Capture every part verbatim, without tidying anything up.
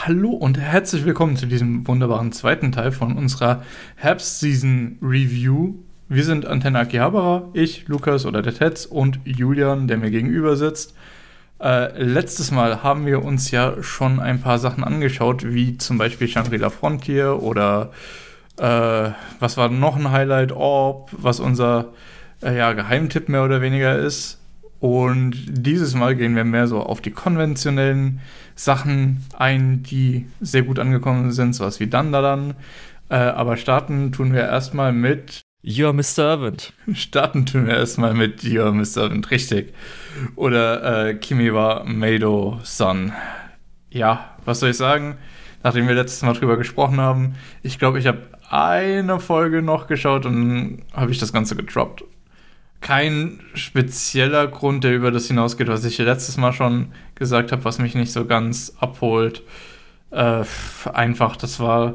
Hallo und herzlich willkommen zu diesem wunderbaren zweiten Teil von unserer Herbst-Season-Review. Wir sind Antenne Akihabara, ich, Lukas oder der Tetz und Julian, der mir gegenüber sitzt. Äh, letztes Mal haben wir uns ja schon ein paar Sachen angeschaut, wie zum Beispiel Shangri-La Frontier oder äh, was war noch ein Highlight? Orb, was unser äh, ja, Geheimtipp mehr oder weniger ist. Und dieses Mal gehen wir mehr so auf die konventionellen Sachen ein, die sehr gut angekommen sind, sowas wie Dandadan. Äh, aber starten tun wir erstmal mit You're Mister Servant. Starten tun wir erstmal mit You're Mister Servant, richtig. Oder äh, Kimi wa Meido-san. Ja, was soll ich sagen? Nachdem wir letztes Mal drüber gesprochen haben, ich glaube, ich habe eine Folge noch geschaut und dann habe ich das Ganze gedroppt. Kein spezieller Grund, der über das hinausgeht, was ich letztes Mal schon gesagt habe, was mich nicht so ganz abholt. Äh, einfach, das war...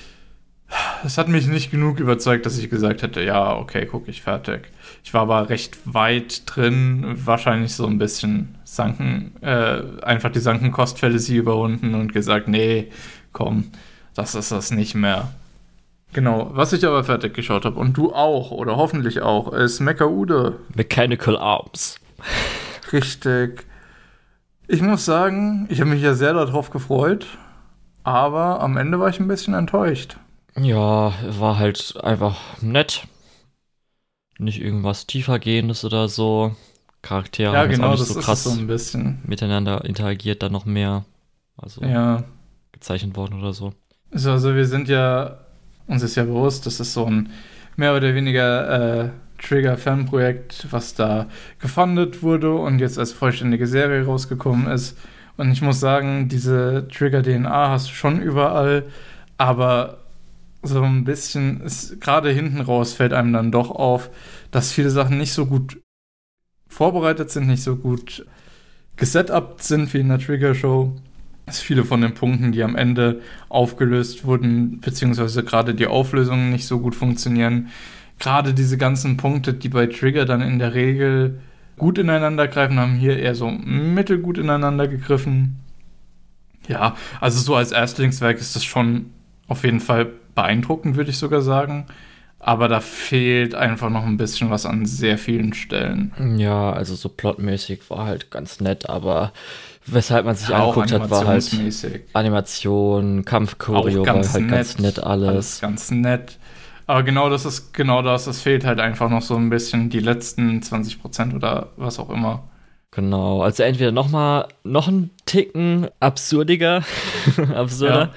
Es hat mich nicht genug überzeugt, dass ich gesagt hätte, ja, okay, gucke ich fertig. Ich war aber recht weit drin, wahrscheinlich so ein bisschen sanken, äh, einfach die Sankenkostfallacy überwunden und gesagt, nee, komm, das ist das nicht mehr. Genau, was ich aber fertig geschaut habe, und du auch, oder hoffentlich auch, ist Mecha-Ude. Mechanical Arms. Richtig. Ich muss sagen, ich habe mich ja sehr darauf gefreut, aber am Ende war ich ein bisschen enttäuscht. Ja, war halt einfach nett. Nicht irgendwas tiefergehendes oder so. Charaktere ja, haben genau, jetzt auch nicht das so ist krass so ein bisschen miteinander interagiert, dann noch mehr. Also ja. gezeichnet worden oder so. Also, also wir sind ja, uns ist ja bewusst, das ist so ein mehr oder weniger äh, Trigger-Fanprojekt, was da gefundet wurde und jetzt als vollständige Serie rausgekommen ist. Und ich muss sagen, diese Trigger-D N A hast du schon überall, aber so ein bisschen, gerade hinten raus fällt einem dann doch auf, dass viele Sachen nicht so gut vorbereitet sind, nicht so gut gesetupt sind wie in der Trigger-Show. Dass viele von den Punkten, die am Ende aufgelöst wurden, beziehungsweise gerade die Auflösungen nicht so gut funktionieren. Gerade diese ganzen Punkte, die bei Trigger dann in der Regel gut ineinander greifen, haben hier eher so mittelgut ineinander gegriffen. Ja, also so als Erstlingswerk ist das schon auf jeden Fall beeindruckend, würde ich sogar sagen. Aber da fehlt einfach noch ein bisschen was an sehr vielen Stellen. Ja, also so plotmäßig war halt ganz nett, aber weshalb man sich ja, angeguckt hat, war halt Animation, Kampfchoreo, war halt nett, ganz nett alles. alles. Ganz nett. Aber genau das ist genau das, es fehlt halt einfach noch so ein bisschen die letzten zwanzig Prozent oder was auch immer. Genau, also entweder noch mal noch einen Ticken absurdiger, absurder. Ja.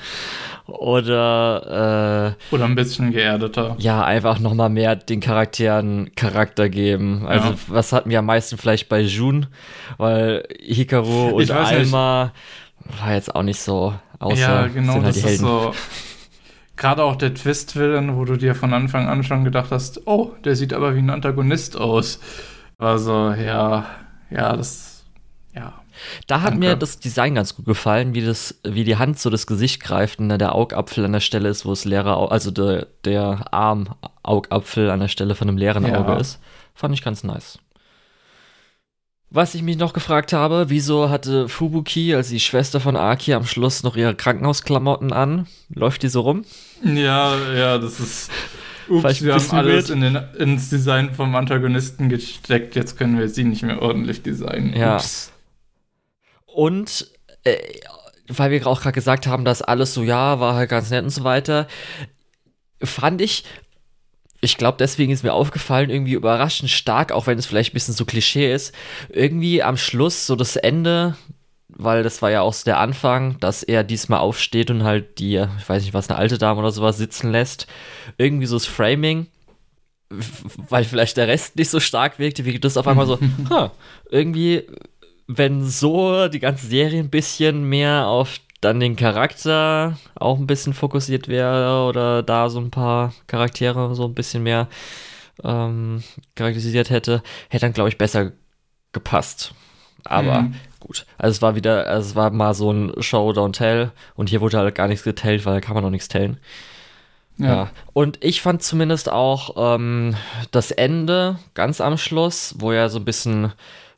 Oder äh, oder ein bisschen geerdeter. Ja, einfach noch mal mehr den Charakteren Charakter geben. Also ja. Was hatten wir am meisten vielleicht bei Jun? Weil Hikaru und Alma nicht. War jetzt auch nicht so, außer ja, genau, sind halt das die Helden. Ist so. Gerade auch der Twist-Villain, wo du dir von Anfang an schon gedacht hast, oh, der sieht aber wie ein Antagonist aus. War so, ja, ja, das, ja. Da hat Danke. mir das Design ganz gut gefallen, wie das, wie die Hand so das Gesicht greift und dann der Augapfel an der Stelle ist, wo es leere, also der, der Arm-Augapfel an der Stelle von einem leeren ja. Auge ist. Fand ich ganz nice. Was ich mich noch gefragt habe, wieso hatte Fubuki, also die Schwester von Aki, am Schluss noch ihre Krankenhausklamotten an? Läuft die so rum? Ja, ja, das ist... Ups, wir haben alles in den, ins Design vom Antagonisten gesteckt, jetzt können wir sie nicht mehr ordentlich designen. Ja. Ups. Und, äh, weil wir auch gerade gesagt haben, dass alles so, ja, war halt ganz nett und so weiter, fand ich, ich glaube, deswegen ist mir aufgefallen, irgendwie überraschend stark, auch wenn es vielleicht ein bisschen so Klischee ist, irgendwie am Schluss so das Ende, weil das war ja auch so der Anfang, dass er diesmal aufsteht und halt die, ich weiß nicht was, eine alte Dame oder sowas sitzen lässt, irgendwie so das Framing, weil vielleicht der Rest nicht so stark wirkte, wie das auf einmal so, huh, irgendwie... Wenn so die ganze Serie ein bisschen mehr auf dann den Charakter auch ein bisschen fokussiert wäre oder da so ein paar Charaktere so ein bisschen mehr ähm, charakterisiert hätte, hätte dann, glaube ich, besser gepasst. Aber mhm. gut, also es war wieder, also es war mal so ein Show, don't tell und hier wurde halt gar nichts getellt, weil da kann man noch nichts tellen. Ja. ja, und ich fand zumindest auch ähm, das Ende ganz am Schluss, wo ja so ein bisschen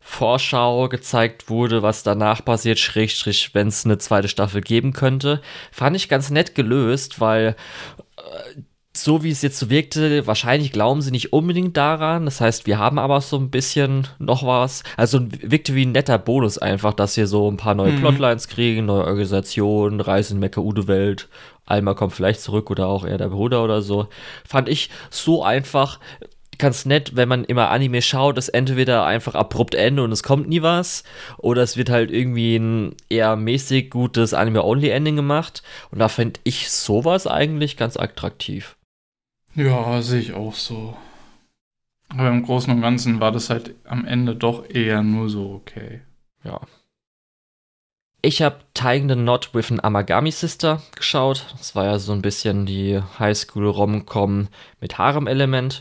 Vorschau gezeigt wurde, was danach passiert, Schrägstrich, wenn es eine zweite Staffel geben könnte. Fand ich ganz nett gelöst, weil äh, so wie es jetzt so wirkte, wahrscheinlich glauben sie nicht unbedingt daran. Das heißt, wir haben aber so ein bisschen noch was. Also wirkte wie ein netter Bonus einfach, dass wir so ein paar neue mhm. Plotlines kriegen, neue Organisationen, Reise in Mecha-Ude-Welt. Alma kommt vielleicht zurück oder auch eher der Bruder oder so. Fand ich so einfach ganz nett, wenn man immer Anime schaut, dass entweder einfach abrupt Ende und es kommt nie was, oder es wird halt irgendwie ein eher mäßig gutes Anime-Only-Ending gemacht. Und da finde ich sowas eigentlich ganz attraktiv. Ja, sehe ich auch so. Aber im Großen und Ganzen war das halt am Ende doch eher nur so okay. Ja. Ich habe Tying the Knot with an Amagami Sister geschaut. Das war ja so ein bisschen die Highschool-Rom-Com mit Harem-Element.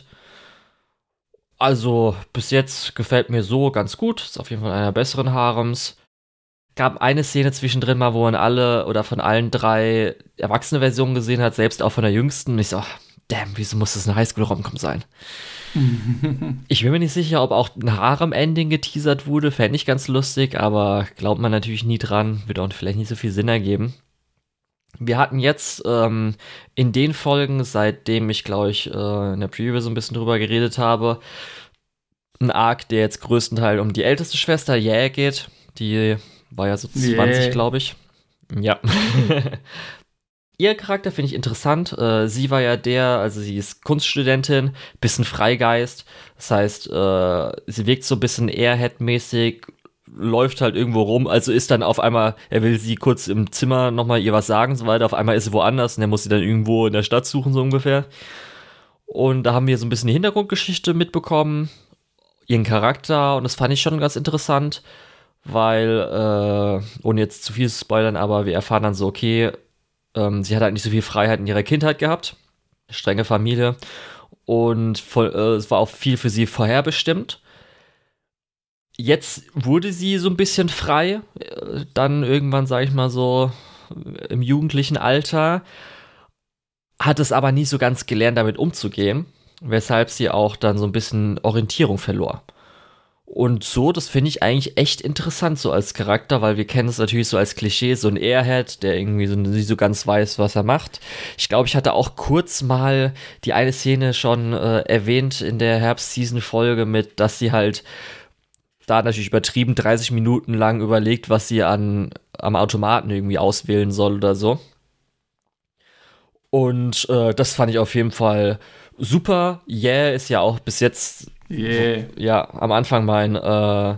Also bis jetzt gefällt mir so ganz gut. Ist auf jeden Fall einer der besseren Harems. Gab eine Szene zwischendrin mal, wo man alle oder von allen drei erwachsene Versionen gesehen hat, selbst auch von der jüngsten. Und ich so, damn, wieso muss das eine Highschool-Rom-Com sein? Ich bin mir nicht sicher, ob auch ein Harem-Ending geteasert wurde. Fände ich ganz lustig, aber glaubt man natürlich nie dran. Wird auch vielleicht nicht so viel Sinn ergeben. Wir hatten jetzt ähm, in den Folgen, seitdem ich, glaube ich, äh, in der Preview so ein bisschen drüber geredet habe, einen Arc, der jetzt größtenteils um die älteste Schwester, Yeah, geht. Die war ja so zwanzig, yeah. glaube ich. Ja. Ihr Charakter finde ich interessant. Äh, sie war ja der, also sie ist Kunststudentin, bisschen Freigeist. Das heißt, äh, sie wirkt so ein bisschen Airhead-mäßig, läuft halt irgendwo rum. Also ist dann auf einmal, er will sie kurz im Zimmer nochmal ihr was sagen und so weiter. Auf einmal ist sie woanders und er muss sie dann irgendwo in der Stadt suchen, so ungefähr. Und da haben wir so ein bisschen die Hintergrundgeschichte mitbekommen, ihren Charakter. Und das fand ich schon ganz interessant, weil, äh, ohne jetzt zu viel zu spoilern, aber wir erfahren dann so, okay, sie hat halt nicht so viel Freiheit in ihrer Kindheit gehabt. Strenge Familie. Und voll, äh, es war auch viel für sie vorherbestimmt. Jetzt wurde sie so ein bisschen frei. Äh, dann irgendwann, sag ich mal so, im jugendlichen Alter. Hat es aber nie so ganz gelernt, damit umzugehen. Weshalb sie auch dann so ein bisschen Orientierung verlor. Und so, das finde ich eigentlich echt interessant so als Charakter, weil wir kennen es natürlich so als Klischee, so ein Airhead, der irgendwie so nicht so ganz weiß, was er macht. Ich glaube, ich hatte auch kurz mal die eine Szene schon äh, erwähnt in der Herbst-Season-Folge mit, dass sie halt da natürlich übertrieben dreißig Minuten lang überlegt, was sie an am Automaten irgendwie auswählen soll oder so. Und äh, das fand ich auf jeden Fall super. Yeah ist ja auch bis jetzt Yeah. So, ja, am Anfang mein äh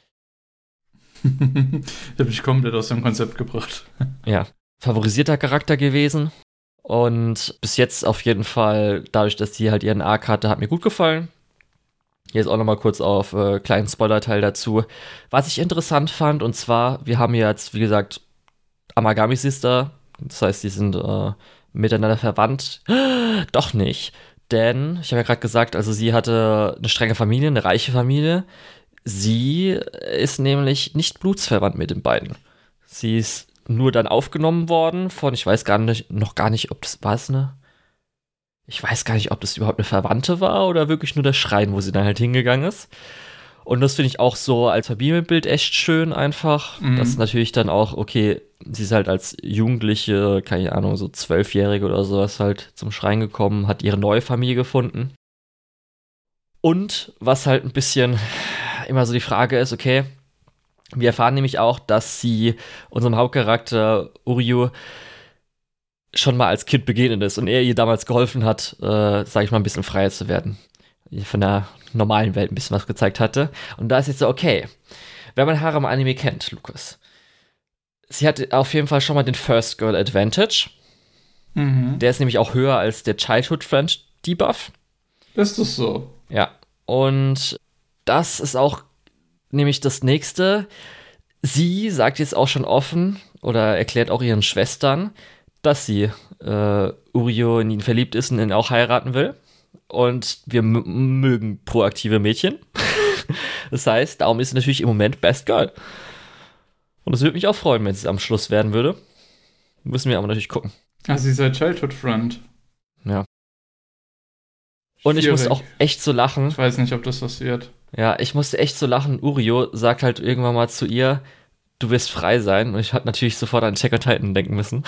Ich habe mich komplett aus dem Konzept gebracht. Ja, favorisierter Charakter gewesen. Und bis jetzt auf jeden Fall, dadurch, dass die halt ihren Arc hatte, hat mir gut gefallen. Jetzt auch nochmal kurz auf äh, kleinen Spoiler-Teil dazu. Was ich interessant fand, und zwar, wir haben jetzt, wie gesagt, Amagami Sister. Das heißt, die sind äh, miteinander verwandt. Doch nicht. Denn, ich habe ja gerade gesagt, also sie hatte eine strenge Familie, eine reiche Familie. Sie ist nämlich nicht blutsverwandt mit den beiden. Sie ist nur dann aufgenommen worden von, ich weiß gar nicht, noch gar nicht, ob das, war es eine? Ich weiß gar nicht, ob das überhaupt eine Verwandte war oder wirklich nur der Schrein, wo sie dann halt hingegangen ist. Und das finde ich auch so als Familienbild echt schön einfach. Mhm. Das ist natürlich dann auch, okay, sie ist halt als Jugendliche, keine Ahnung, so Zwölfjährige oder sowas halt zum Schrein gekommen, hat ihre neue Familie gefunden. Und was halt ein bisschen immer so die Frage ist, okay, wir erfahren nämlich auch, dass sie unserem Hauptcharakter Uryu schon mal als Kind begegnet ist und er ihr damals geholfen hat, äh, sag ich mal, ein bisschen freier zu werden. Von der normalen Welt ein bisschen was gezeigt hatte. Und da ist jetzt so, okay, wenn man Harem-Anime kennt, Lukas, sie hat auf jeden Fall schon mal den First Girl Advantage. Mhm. Der ist nämlich auch höher als der Childhood Friend Debuff. Ist das so? Ja. Und das ist auch nämlich das Nächste. Sie sagt jetzt auch schon offen oder erklärt auch ihren Schwestern, dass sie äh, Uryu in ihn verliebt ist und ihn auch heiraten will. Und wir m- mögen proaktive Mädchen. Das heißt, darum ist sie natürlich im Moment Best Girl. Und es würde mich auch freuen, wenn es am Schluss werden würde. Müssen wir aber natürlich gucken. Ah, sie ist ein Childhood Friend. Ja. Und ich muss auch echt so lachen. Ich weiß nicht, ob das passiert. Ja, ich musste echt so lachen. Urio sagt halt irgendwann mal zu ihr, du wirst frei sein. Und ich hatte natürlich sofort an Attack on Titan denken müssen.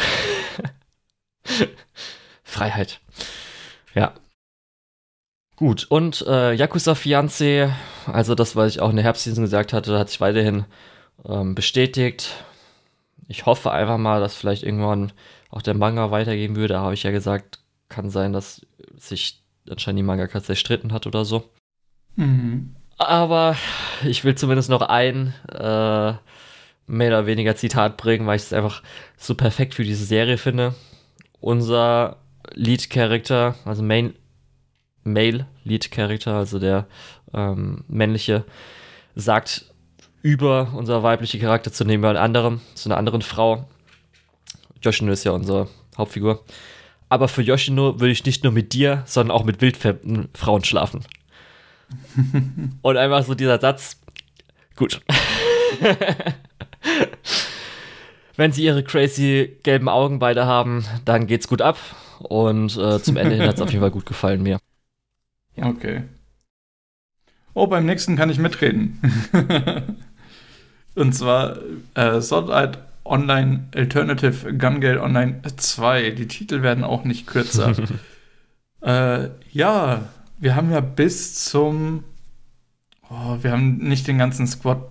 Freiheit. Ja. Gut, und äh, Yakuza Fiancé, also das, was ich auch in der Herbstseason gesagt hatte, hat sich weiterhin ähm, bestätigt. Ich hoffe einfach mal, dass vielleicht irgendwann auch der Manga weitergehen würde. Da habe ich ja gesagt, kann sein, dass sich anscheinend die Mangaka zerstritten hat oder so. Mhm. Aber ich will zumindest noch ein äh, mehr oder weniger Zitat bringen, weil ich es einfach so perfekt für diese Serie finde. Unser Lead-Character, also Main Male Lead-Character, also der ähm, männliche, sagt über unser weibliche Charakter zu jemand anderem, zu einer anderen Frau. Yoshino ist ja unsere Hauptfigur. Aber für Yoshino würde ich nicht nur mit dir, sondern auch mit wildfremden Frauen schlafen. Und einfach so dieser Satz, gut. Wenn sie ihre crazy gelben Augen beide haben, dann geht's gut ab. Und äh, zum Ende hin hat es auf jeden Fall gut gefallen mir. Ja. Okay. Oh, beim nächsten kann ich mitreden. Und zwar äh, Sword Art Online Alternative Gun Gale Online zwei. Die Titel werden auch nicht kürzer. äh, ja, wir haben ja bis zum oh, wir haben nicht den ganzen Squad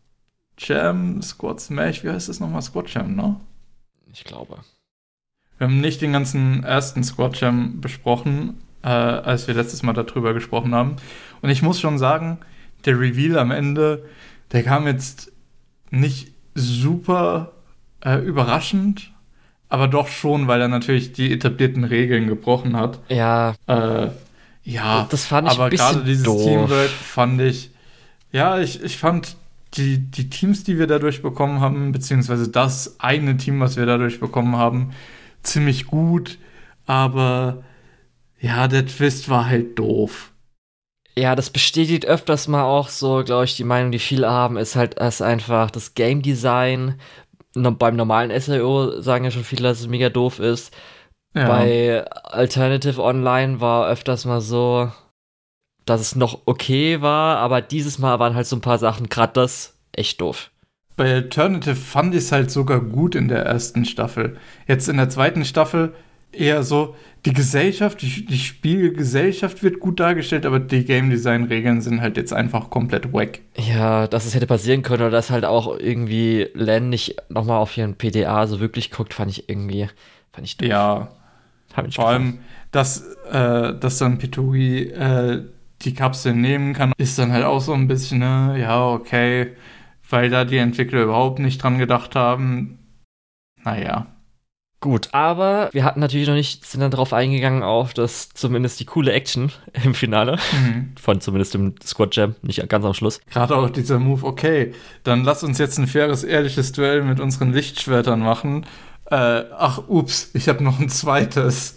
Jam, Squad Smash, wie heißt das nochmal? Squad Jam, ne? Ich glaube. Wir haben nicht den ganzen ersten Squad Jam besprochen, äh, als wir letztes Mal darüber gesprochen haben. Und ich muss schon sagen, der Reveal am Ende, der kam jetzt nicht super äh, überraschend, aber doch schon, weil er natürlich die etablierten Regeln gebrochen hat. Ja. Äh, ja, das fand ich aber ein bisschen gerade dieses doof. Teamwork fand ich, ja, ich, ich fand die, die Teams, die wir dadurch bekommen haben, beziehungsweise das eine Team, was wir dadurch bekommen haben, ziemlich gut, aber ja, der Twist war halt doof. Ja, das bestätigt öfters mal auch so, glaube ich, die Meinung, die viele haben, ist halt, dass einfach das Game Design no- beim normalen S A O sagen ja schon viele, dass es mega doof ist. Ja. Bei Alternative Online war öfters mal so, dass es noch okay war, aber dieses Mal waren halt so ein paar Sachen, gerade das, echt doof. Bei Alternative fand ich es halt sogar gut in der ersten Staffel. Jetzt in der zweiten Staffel eher so, die Gesellschaft, die, die Spielgesellschaft wird gut dargestellt, aber die Game Design Regeln sind halt jetzt einfach komplett wack. Ja, dass es hätte passieren können oder dass halt auch irgendwie Len nicht nochmal auf ihren P D A so wirklich guckt, fand ich irgendwie, fand ich doof. Ja, Hab ich vor allem, dass, äh, dass dann Pitui äh, die Kapsel nehmen kann, ist dann halt auch so ein bisschen, ne, ja, okay, weil da die Entwickler überhaupt nicht dran gedacht haben. Naja. Gut, aber wir hatten natürlich noch nicht, sind dann drauf eingegangen auf das zumindest die coole Action im Finale. Mhm. Von zumindest dem Squad Jam, nicht ganz am Schluss. Gerade auch dieser Move, okay, dann lass uns jetzt ein faires, ehrliches Duell mit unseren Lichtschwertern machen. Äh, ach, ups, ich habe noch ein zweites.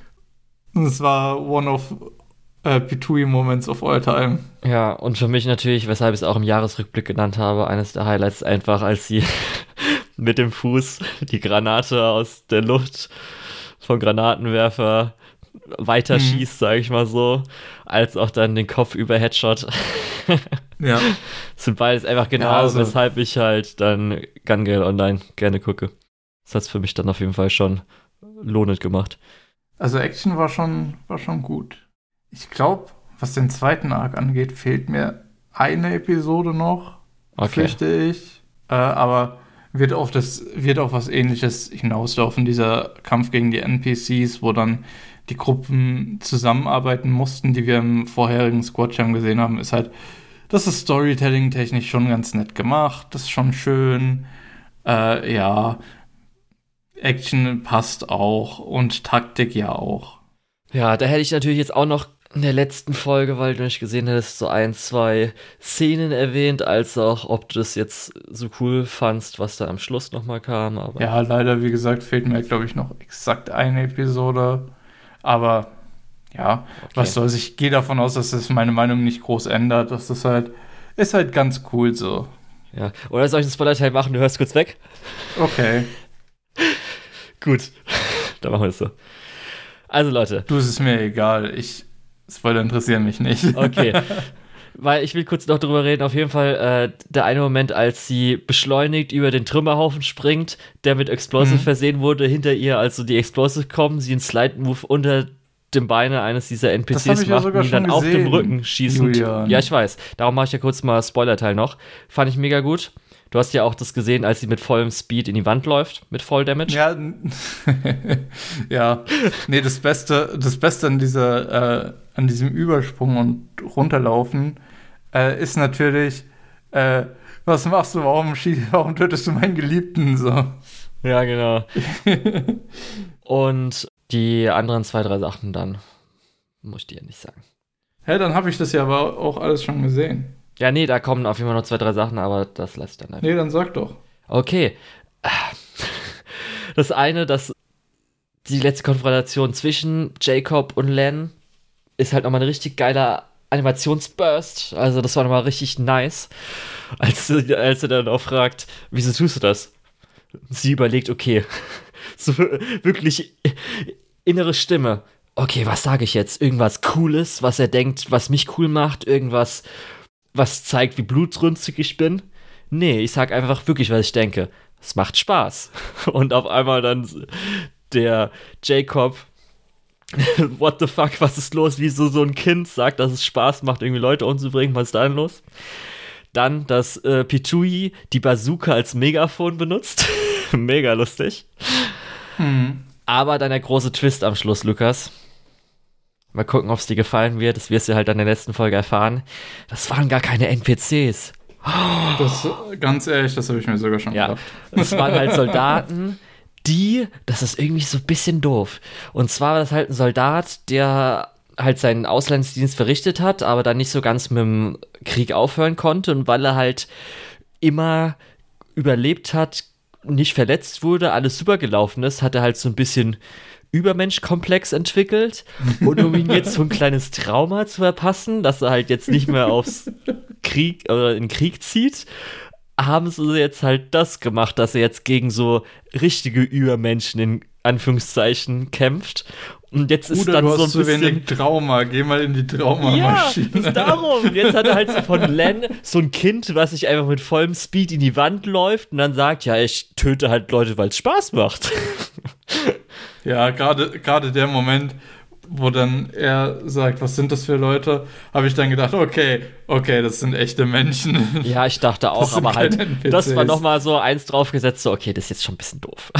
Und es war one of äh, Pitui Moments of all time. Ja, und für mich natürlich, weshalb ich es auch im Jahresrückblick genannt habe, eines der Highlights einfach, als sie mit dem Fuß die Granate aus der Luft vom Granatenwerfer weiterschießt, mhm. sage ich mal so, als auch dann den Kopf über Headshot. Ja. Das sind beides einfach genau, ja, also, weshalb ich halt dann Gun Gale Online gerne gucke. Das hat es für mich dann auf jeden Fall schon lohnend gemacht. Also Action war schon, war schon gut. Ich glaube, was den zweiten Arc angeht, fehlt mir eine Episode noch, okay. fürchte ich. Äh, aber wird auf, das, wird auf was Ähnliches hinauslaufen, dieser Kampf gegen die N P Cs, wo dann die Gruppen zusammenarbeiten mussten, die wir im vorherigen Squad Jam gesehen haben, ist halt, das ist Storytelling-technisch schon ganz nett gemacht, das ist schon schön, äh, ja, Action passt auch und Taktik ja auch. Ja, da hätte ich natürlich jetzt auch noch in der letzten Folge, weil du nicht gesehen hättest, so ein, zwei Szenen erwähnt, als auch, ob du das jetzt so cool fandst, was da am Schluss nochmal kam. Aber ja, leider, wie gesagt, fehlt mir, glaube ich, noch exakt eine Episode. Aber ja, okay. Was soll's. Ich gehe davon aus, dass das meine Meinung nicht groß ändert. Das ist halt, ist halt ganz cool so. Ja, oder soll ich einen Spoiler-Teil machen? Du hörst kurz weg? Okay. Gut, dann machen wir es so. Also Leute. Du, es ist mir egal. Ich Spoiler interessieren mich nicht. Okay. weil ich will kurz noch drüber reden, auf jeden Fall äh, der eine Moment, als sie beschleunigt über den Trümmerhaufen springt, der mit Explosive Mhm. versehen wurde, hinter ihr, also die Explosive kommen, sie einen Slide-Move unter dem Beine eines dieser N P Das hab Cs ich ja macht sogar und ihn dann schon auf dem gesehen, Rücken schießen. Julian. Ja, ich weiß. Darum mache ich ja kurz mal Spoilerteil noch. Fand ich mega gut. Du hast ja auch das gesehen, als sie mit vollem Speed in die Wand läuft, mit Voll Damage. Ja, n- ja. Nee, das Beste, das Beste an dieser, äh, an diesem Übersprung und runterlaufen äh, ist natürlich, äh, was machst du? Warum, schie- warum tötest du meinen Geliebten so? Ja, genau. Und die anderen zwei, drei Sachen dann, muss ich dir ja nicht sagen. Hä, dann habe ich das ja aber auch alles schon gesehen. Ja, nee, da kommen auf jeden Fall noch zwei, drei Sachen, aber das lasse ich dann einfach. Nee, dann sag doch. Okay. Das eine, dass die letzte Konfrontation zwischen Jacob und Len ist halt nochmal ein richtig geiler Animationsburst. Also das war nochmal richtig nice. Als, als er dann auch fragt, wieso tust du das? Sie überlegt, okay, so wirklich innere Stimme. Okay, was sage ich jetzt? Irgendwas Cooles, was er denkt, was mich cool macht? Irgendwas, was zeigt, wie blutrünstig ich bin? Nee, ich sag einfach wirklich, was ich denke. Es macht Spaß. Und auf einmal dann der Jacob, what the fuck, was ist los? Wieso so ein Kind sagt, dass es Spaß macht, irgendwie Leute umzubringen? Was ist da denn los? Dann, dass äh, Pichui die Bazooka als Megafon benutzt. Mega lustig. Hm. Aber dann der große Twist am Schluss, Lukas. Mal gucken, ob es dir gefallen wird. Das wirst du halt in der letzten Folge erfahren. Das waren gar keine N P Cs. Das, ganz ehrlich, das habe ich mir sogar schon Ja, gedacht. es waren halt Soldaten, die, das ist irgendwie so ein bisschen doof. Und zwar war das halt ein Soldat, der halt seinen Auslandsdienst verrichtet hat, aber dann nicht so ganz mit dem Krieg aufhören konnte. Und weil er halt immer überlebt hat, nicht verletzt wurde, alles super gelaufen ist, hat er halt so ein bisschen Übermenschkomplex entwickelt. Und um ihn jetzt so ein kleines Trauma zu verpassen, dass er halt jetzt nicht mehr aufs Krieg oder in den Krieg zieht, haben sie jetzt halt das gemacht, dass er jetzt gegen so richtige Übermenschen in Anführungszeichen kämpft. Und jetzt ist Bruder, dann du so ein hast zu bisschen wenig Trauma. Geh mal in die Traumamaschine. ja, ist darum. Jetzt hat er halt so von Len so ein Kind, was sich einfach mit vollem Speed in die Wand läuft und dann sagt, ja, ich töte halt Leute, weil es Spaß macht. Ja, gerade gerade der Moment, wo dann er sagt, was sind das für Leute, habe ich dann gedacht, okay, okay, das sind echte Menschen. Ja, ich dachte auch, Das sind aber halt, keine N P Cs. das war nochmal so eins draufgesetzt, so, okay, das ist jetzt schon ein bisschen doof.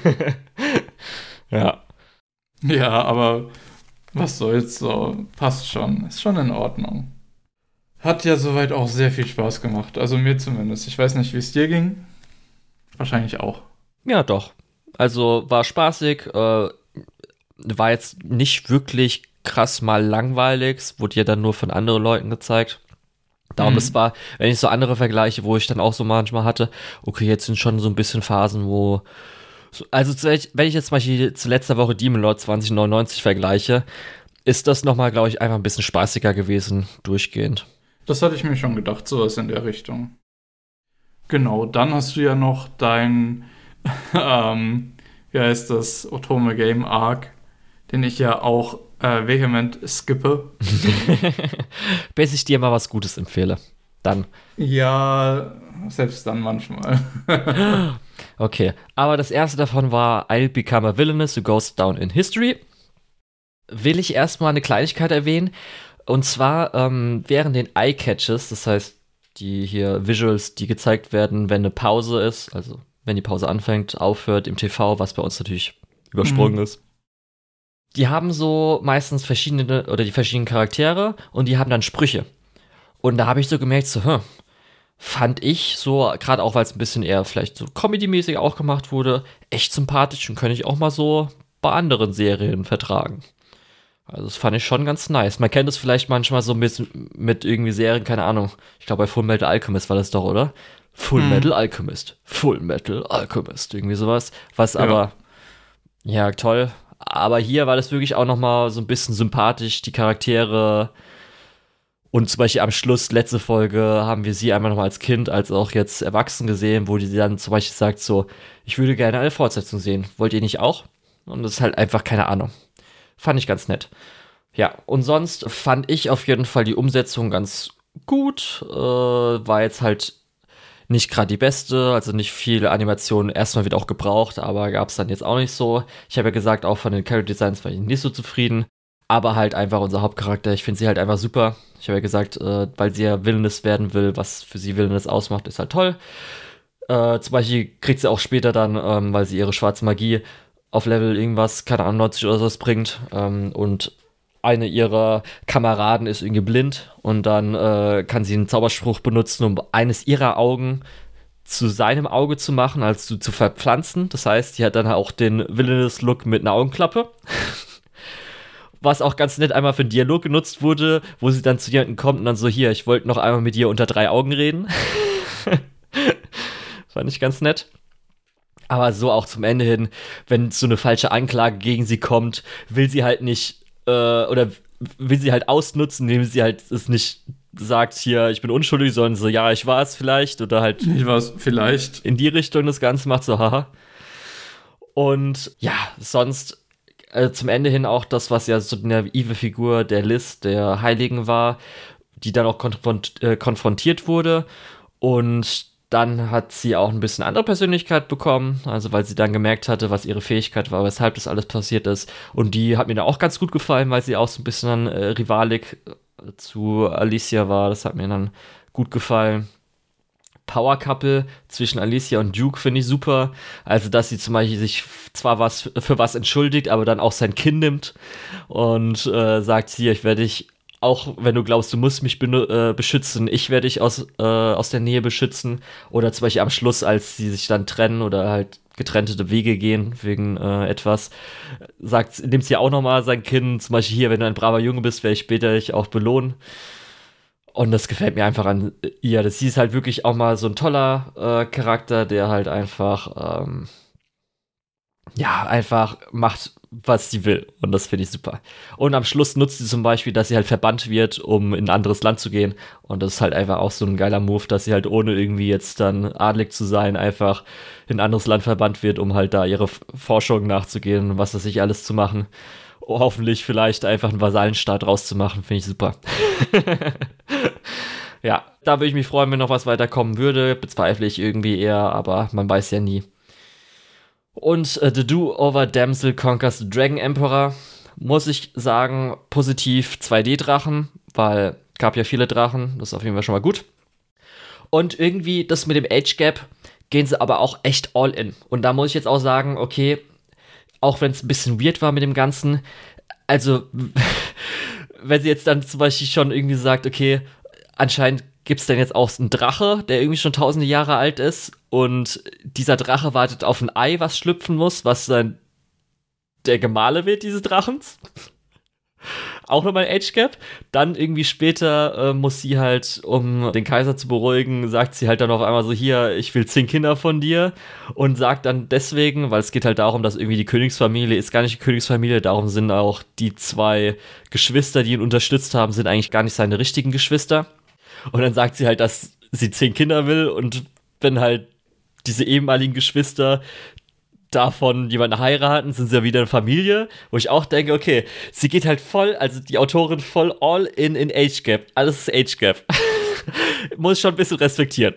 Ja. Ja, aber was soll's so, passt schon, ist schon in Ordnung. Hat ja soweit auch sehr viel Spaß gemacht, also mir zumindest. Ich weiß nicht, wie es dir ging. Wahrscheinlich auch. Ja, doch. Also war spaßig, äh, war jetzt nicht wirklich krass mal langweilig, es wurde ja dann nur von anderen Leuten gezeigt. Darum, Mhm. das war, wenn ich so andere vergleiche, wo ich dann auch so manchmal hatte, okay, jetzt sind schon so ein bisschen Phasen, wo, so- also zu- wenn ich jetzt zum Beispiel zu letzter Woche Demon Lord zwanzig neunundneunzig vergleiche, ist das nochmal, glaube ich, einfach ein bisschen spaßiger gewesen, durchgehend. Das hatte ich mir schon gedacht, sowas in der Richtung. Genau, dann hast du ja noch dein, ähm, wie heißt das, Otome Game Arc, den ich ja auch äh, vehement skippe. Bis ich dir mal was Gutes empfehle. Dann. Ja, selbst dann manchmal. Okay, aber das erste davon war I'll Become a Villainess Who Goes Down in History. Will ich erstmal eine Kleinigkeit erwähnen. Und zwar ähm, während den Eye-Catches, das heißt, die hier Visuals, die gezeigt werden, wenn eine Pause ist, also wenn die Pause anfängt, aufhört im T V, was bei uns natürlich übersprungen Mhm. ist. Die haben so meistens verschiedene, oder die verschiedenen Charaktere und die haben dann Sprüche. Und da habe ich so gemerkt, so, hm, fand ich so, gerade auch weil es ein bisschen eher vielleicht so Comedy-mäßig auch gemacht wurde, echt sympathisch und könnte ich auch mal so bei anderen Serien vertragen. Also das fand ich schon ganz nice. Man kennt es vielleicht manchmal so mit, mit irgendwie Serien, keine Ahnung. Ich glaube bei Full Metal Alchemist war das doch, oder? Full Hm. Metal Alchemist. Full Metal Alchemist. Irgendwie sowas. Was Ja. aber, ja, toll. Aber hier war das wirklich auch noch mal so ein bisschen sympathisch, die Charaktere. Und zum Beispiel am Schluss, letzte Folge, haben wir sie einmal noch mal als Kind, als auch jetzt erwachsen gesehen, wo die dann zum Beispiel sagt so, ich würde gerne eine Fortsetzung sehen. Wollt ihr nicht auch? Und das ist halt einfach keine Ahnung. Fand ich ganz nett. Ja, und sonst fand ich auf jeden Fall die Umsetzung ganz gut, äh, war jetzt halt nicht gerade die beste, also nicht viel Animation erstmal wird auch gebraucht, aber gab es dann jetzt auch nicht so. Ich habe ja gesagt, auch von den Character Designs war ich nicht so zufrieden, aber halt einfach unser Hauptcharakter, ich finde sie halt einfach super. Ich habe ja gesagt, äh, weil sie ja Villainous werden will, was für sie Villainous ausmacht, ist halt toll. Äh, zum Beispiel kriegt sie auch später dann, ähm, weil sie ihre schwarze Magie auf Level irgendwas, keine Ahnung, neunzig oder so bringt, ähm, und eine ihrer Kameraden ist irgendwie blind und dann äh, kann sie einen Zauberspruch benutzen, um eines ihrer Augen zu seinem Auge zu machen, also zu verpflanzen. Das heißt, die hat dann auch den Villainous-Look mit einer Augenklappe. Was auch ganz nett einmal für einen Dialog genutzt wurde, wo sie dann zu jemandem kommt und dann so, hier, ich wollte noch einmal mit dir unter drei Augen reden. Fand ich ganz nett. Aber so auch zum Ende hin, wenn so eine falsche Anklage gegen sie kommt, will sie halt nicht äh, oder will sie halt ausnutzen, indem sie halt es nicht sagt, hier, ich bin unschuldig, sondern so, ja, ich war es vielleicht oder halt Ich war es vielleicht. in die Richtung das Ganze macht, so, haha. Und ja, sonst äh, zum Ende hin auch das, was ja so eine naive Figur der Liz, der Heiligen war, die dann auch konfront äh, konfrontiert wurde und dann hat sie auch ein bisschen andere Persönlichkeit bekommen, also weil sie dann gemerkt hatte, was ihre Fähigkeit war, weshalb das alles passiert ist. Und die hat mir dann auch ganz gut gefallen, weil sie auch so ein bisschen dann, äh, Rivalik zu Alicia war. Das hat mir dann gut gefallen. Power Couple zwischen Alicia und Duke finde ich super. Also, dass sie zum Beispiel sich zwar was für was entschuldigt, aber dann auch sein Kind nimmt und äh, sagt, hier, ich werde dich, auch wenn du glaubst, du musst mich äh, beschützen, ich werde dich aus, äh, aus der Nähe beschützen. Oder zum Beispiel am Schluss, als sie sich dann trennen oder halt getrennte Wege gehen wegen äh, etwas, sagt, nimmt sie auch nochmal sein Kind, zum Beispiel hier, wenn du ein braver Junge bist, werde ich später dich auch belohnen. Und das gefällt mir einfach an ihr. Das, sie ist halt wirklich auch mal so ein toller äh, Charakter, der halt einfach, ähm, ja, einfach macht, was sie will. Und das finde ich super. Und am Schluss nutzt sie zum Beispiel, dass sie halt verbannt wird, um in ein anderes Land zu gehen. Und das ist halt einfach auch so ein geiler Move, dass sie halt ohne irgendwie jetzt dann adlig zu sein, einfach in ein anderes Land verbannt wird, um halt da ihre Forschung nachzugehen und was weiß ich alles zu machen. Oh, hoffentlich vielleicht einfach einen Vasallenstaat rauszumachen, finde ich super. Ja, da würde ich mich freuen, wenn noch was weiterkommen würde. Bezweifle ich irgendwie eher, aber man weiß ja nie. Und äh, The Do-Over Damsel Conquers the Dragon Emperor, muss ich sagen, positiv zwei D-Drachen, weil gab ja viele Drachen, das ist auf jeden Fall schon mal gut. Und irgendwie das mit dem Age Gap gehen sie aber auch echt all in. Und da muss ich jetzt auch sagen, okay, auch wenn es ein bisschen weird war mit dem Ganzen, also wenn sie jetzt dann zum Beispiel schon irgendwie sagt, okay, anscheinend gibt es dann jetzt auch einen Drache, der irgendwie schon tausende Jahre alt ist und dieser Drache wartet auf ein Ei, was schlüpfen muss, was dann der Gemahle wird dieses Drachens. Auch nochmal ein Age Gap. Dann irgendwie später äh, muss sie halt, um den Kaiser zu beruhigen, sagt sie halt dann auf einmal so, hier, ich will zehn Kinder von dir und sagt dann deswegen, weil es geht halt darum, dass irgendwie die Königsfamilie ist gar nicht die Königsfamilie, darum sind auch die zwei Geschwister, die ihn unterstützt haben, sind eigentlich gar nicht seine richtigen Geschwister. Und dann sagt sie halt, dass sie zehn Kinder will und wenn halt diese ehemaligen Geschwister davon jemanden heiraten, sind sie ja wieder eine Familie, wo ich auch denke, okay, sie geht halt voll, also die Autorin voll all in in Age Gap. Alles ist Age Gap. Muss ich schon ein bisschen respektieren.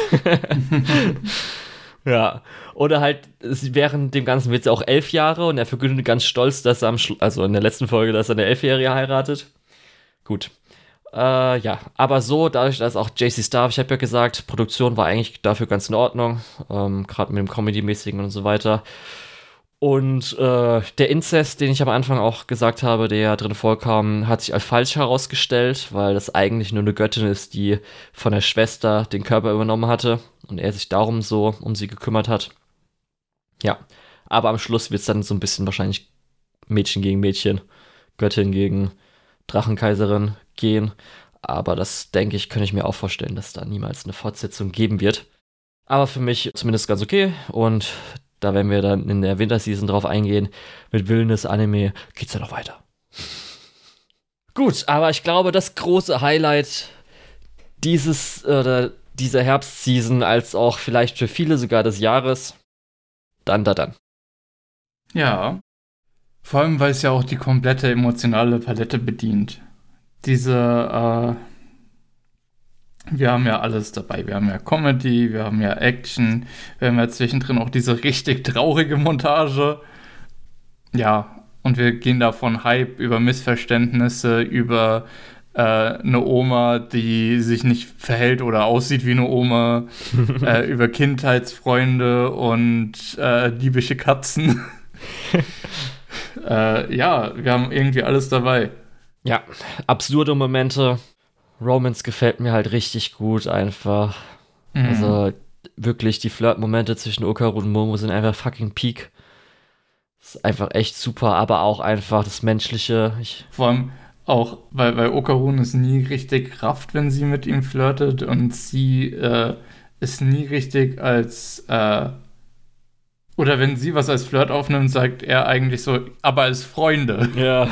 Ja. Oder halt, während dem Ganzen wird sie auch elf Jahre und er verkündet ganz stolz, dass er am Schluss, also in der letzten Folge, dass er eine Elfjährige heiratet. Gut. Äh, ja, aber so, dadurch, dass auch J C Starr, ich habe ja gesagt, Produktion war eigentlich dafür ganz in Ordnung, ähm, gerade mit dem Comedy-mäßigen und so weiter. Und äh, der Inzest, den ich am Anfang auch gesagt habe, der ja drin vorkam, hat sich als falsch herausgestellt, weil das eigentlich nur eine Göttin ist, die von der Schwester den Körper übernommen hatte und er sich darum so um sie gekümmert hat. Ja, aber am Schluss wird es dann so ein bisschen wahrscheinlich Mädchen gegen Mädchen, Göttin gegen Drachenkaiserin gehen, aber das, denke ich, könnte ich mir auch vorstellen, dass da niemals eine Fortsetzung geben wird. Aber für mich zumindest ganz okay und da werden wir dann in der Winterseason drauf eingehen. Mit Villainous Anime geht's ja noch weiter. Gut, aber ich glaube, das große Highlight dieses oder dieser Herbstseason, als auch vielleicht für viele sogar des Jahres, dann da dann. Ja. Vor allem, weil es ja auch die komplette emotionale Palette bedient. Diese, äh, wir haben ja alles dabei. Wir haben ja Comedy, wir haben ja Action, wir haben ja zwischendrin auch diese richtig traurige Montage. Ja, und wir gehen da von Hype über Missverständnisse, über äh, eine Oma, die sich nicht verhält oder aussieht wie eine Oma, äh, über Kindheitsfreunde und äh, diebische Katzen. äh, ja, wir haben irgendwie alles dabei. Ja, absurde Momente. Romance gefällt mir halt richtig gut einfach. Mhm. Also wirklich, die Flirt-Momente zwischen Okaru und Momo sind einfach fucking peak. Das ist einfach echt super, aber auch einfach das Menschliche. Ich Vor allem auch, weil, weil Okarun es nie richtig rafft, wenn sie mit ihm flirtet und sie äh, es nie richtig als äh, oder wenn sie was als Flirt aufnimmt, sagt er eigentlich so, aber als Freunde. Ja.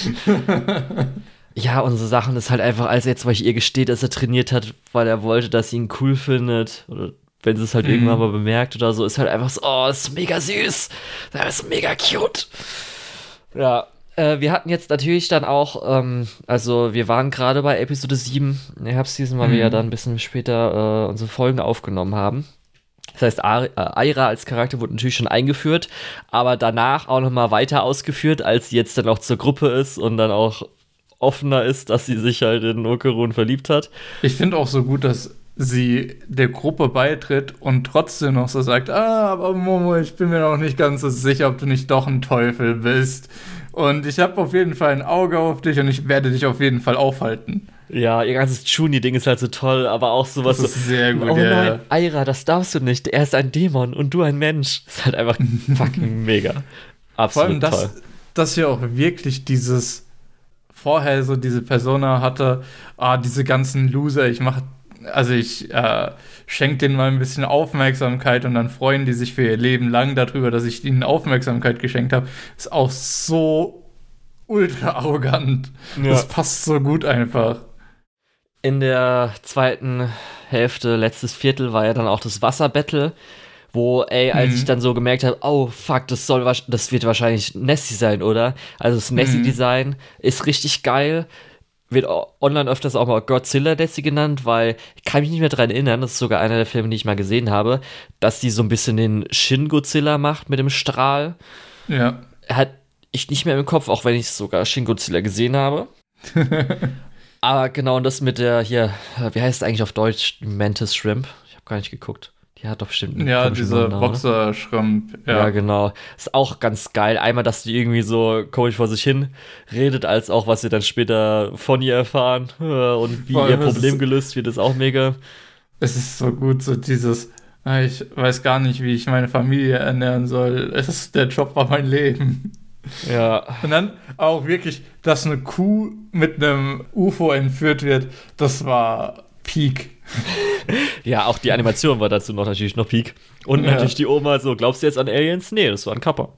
Ja, unsere Sachen ist halt einfach, als er jetzt, weil ich ihr gesteht, dass er trainiert hat, weil er wollte, dass sie ihn cool findet. Oder wenn sie es halt mhm. irgendwann mal bemerkt oder so, ist halt einfach so, oh, ist mega süß. Das ist mega cute. Ja, äh, wir hatten jetzt natürlich dann auch, ähm, also wir waren gerade bei Episode sieben in der Herbstseason, weil mhm. wir ja dann ein bisschen später äh, unsere Folgen aufgenommen haben. Das heißt, Aira als Charakter wurde natürlich schon eingeführt, aber danach auch nochmal weiter ausgeführt, als sie jetzt dann auch zur Gruppe ist und dann auch offener ist, dass sie sich halt in Okarun verliebt hat. Ich finde auch so gut, dass sie der Gruppe beitritt und trotzdem noch so sagt, ah, aber Momo, ich bin mir noch nicht ganz so sicher, ob du nicht doch ein Teufel bist. Und ich habe auf jeden Fall ein Auge auf dich und ich werde dich auf jeden Fall aufhalten. Ja, ihr ganzes Chuni-Ding ist halt so toll, aber auch sowas das ist so, sehr gut, oh ja. nein, Aira, das darfst du nicht, er ist ein Dämon und du ein Mensch. Ist halt einfach fucking mega. Absolut Vor allem, toll. dass, dass hier auch wirklich dieses vorher so diese Persona hatte, ah, diese ganzen Loser, ich mache, also ich äh, schenke denen mal ein bisschen Aufmerksamkeit und dann freuen die sich für ihr Leben lang darüber, dass ich ihnen Aufmerksamkeit geschenkt habe, ist auch so ultra arrogant. Ja. Das passt so gut einfach. In der zweiten Hälfte, letztes Viertel, war ja dann auch das Wasserbattle, wo, ey, als mhm. ich dann so gemerkt habe, oh, fuck, das soll, das wird wahrscheinlich Nessie sein, oder? Also das Nessie-Design mhm. ist richtig geil. Wird online öfters auch mal Godzilla Nessie genannt, weil ich kann mich nicht mehr dran erinnern, das ist sogar einer der Filme, die ich mal gesehen habe, dass die so ein bisschen den Shin Godzilla macht mit dem Strahl. Ja. Hat ich nicht mehr im Kopf, auch wenn ich sogar Shin Godzilla gesehen habe. Aber genau, und das mit der, hier, wie heißt es eigentlich auf Deutsch? Mantis Shrimp? Ich habe gar nicht geguckt. Die hat doch bestimmt einen Ja, diese Boxer-Schrimp. Ja. ja, genau. Ist auch ganz geil. Einmal, dass die irgendwie so komisch vor sich hin redet, als auch, was wir dann später von ihr erfahren und wie ihr Problem gelöst wird, ist auch mega. Es ist so gut, so dieses, ich weiß gar nicht, wie ich meine Familie ernähren soll. Es ist, der Job war mein Leben. Ja. Und dann auch wirklich, dass eine Kuh mit einem U F O entführt wird, das war Peak. Ja, auch die Animation war dazu noch natürlich noch Peak. Und ja. natürlich die Oma so, glaubst du jetzt an Aliens? Nee, das war ein Kappa.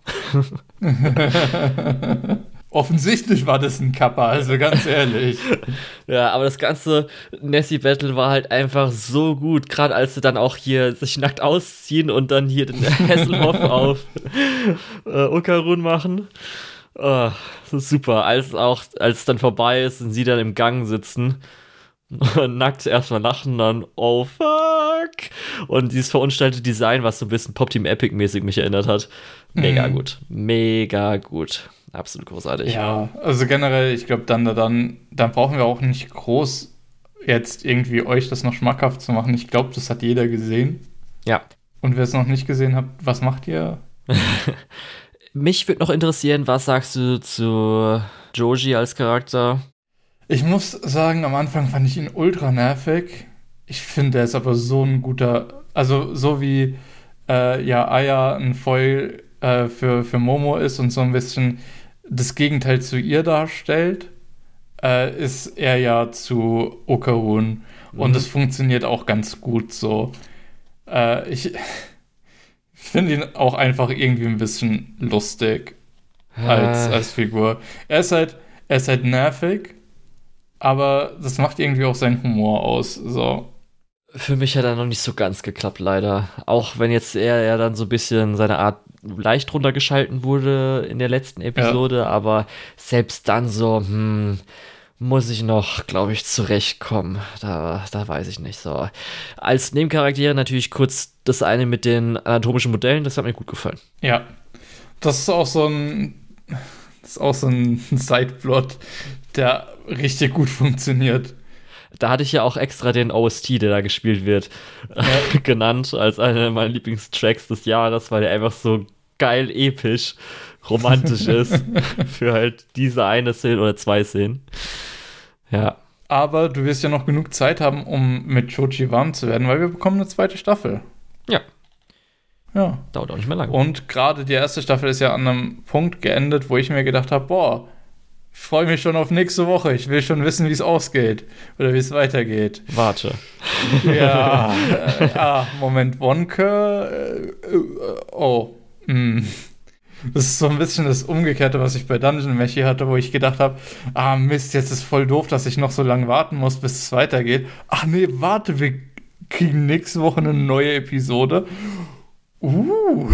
Offensichtlich war das ein Kappa, also ganz ehrlich. Ja, aber das ganze Nessie-Battle war halt einfach so gut, gerade als sie dann auch hier sich nackt ausziehen und dann hier den Hasselhoff auf äh, Okarun machen. Oh, das ist super. Als auch, als es dann vorbei ist und sie dann im Gang sitzen nackt erstmal lachen, dann oh fuck. Und dieses verunstaltete Design, was so ein bisschen Pop Team Epic mäßig mich erinnert hat. Mega mhm. gut. Mega gut. Absolut großartig. Ja, also generell, ich glaube, dann, dann, dann brauchen wir auch nicht groß jetzt irgendwie euch das noch schmackhaft zu machen. Ich glaube, das hat jeder gesehen. Ja. Und wer es noch nicht gesehen hat, was macht ihr? Mich würde noch interessieren, was sagst du zu Joji als Charakter? Ich muss sagen, am Anfang fand ich ihn ultra nervig. Ich finde, er ist aber so ein guter, also so wie äh, ja Aya ein Foil äh, für, für Momo ist und so ein bisschen das Gegenteil zu ihr darstellt, äh, ist er ja zu Okarun. Mhm. Und es funktioniert auch ganz gut so. Äh, ich ich finde ihn auch einfach irgendwie ein bisschen lustig als, äh. als Figur. Er ist halt, er ist halt nervig, aber das macht irgendwie auch seinen Humor aus. So. Für mich hat er noch nicht so ganz geklappt, leider. Auch wenn jetzt er ja dann so ein bisschen seine Art leicht runtergeschalten wurde in der letzten Episode, ja. aber selbst dann so, hm, muss ich noch, glaube ich, zurechtkommen. Da, da weiß ich nicht so. Als Nebencharaktere natürlich kurz das eine mit den anatomischen Modellen, das hat mir gut gefallen. Ja, das ist auch so ein, das ist auch so ein Sideplot, der richtig gut funktioniert. Da hatte ich ja auch extra den O S T, der da gespielt wird, ja. genannt als einer meiner Lieblingstracks des Jahres, weil der einfach so geil episch romantisch ist für halt diese eine Szene oder zwei Szenen. Ja. Aber du wirst ja noch genug Zeit haben, um mit Choji warm zu werden, weil wir bekommen eine zweite Staffel. Ja. Ja. Dauert auch nicht mehr lange. Und gerade die erste Staffel ist ja an einem Punkt geendet, wo ich mir gedacht habe, boah, ich freue mich schon auf nächste Woche. Ich will schon wissen, wie es ausgeht oder wie es weitergeht. Warte. Ja. äh, ah, Moment, Wonka. Äh, äh, oh. Mm. Das ist so ein bisschen das Umgekehrte, was ich bei Dungeon Meshi hatte, wo ich gedacht habe, ah Mist, jetzt ist voll doof, dass ich noch so lange warten muss, bis es weitergeht. Ach nee, warte, wir kriegen nächste Woche eine neue Episode. Uh.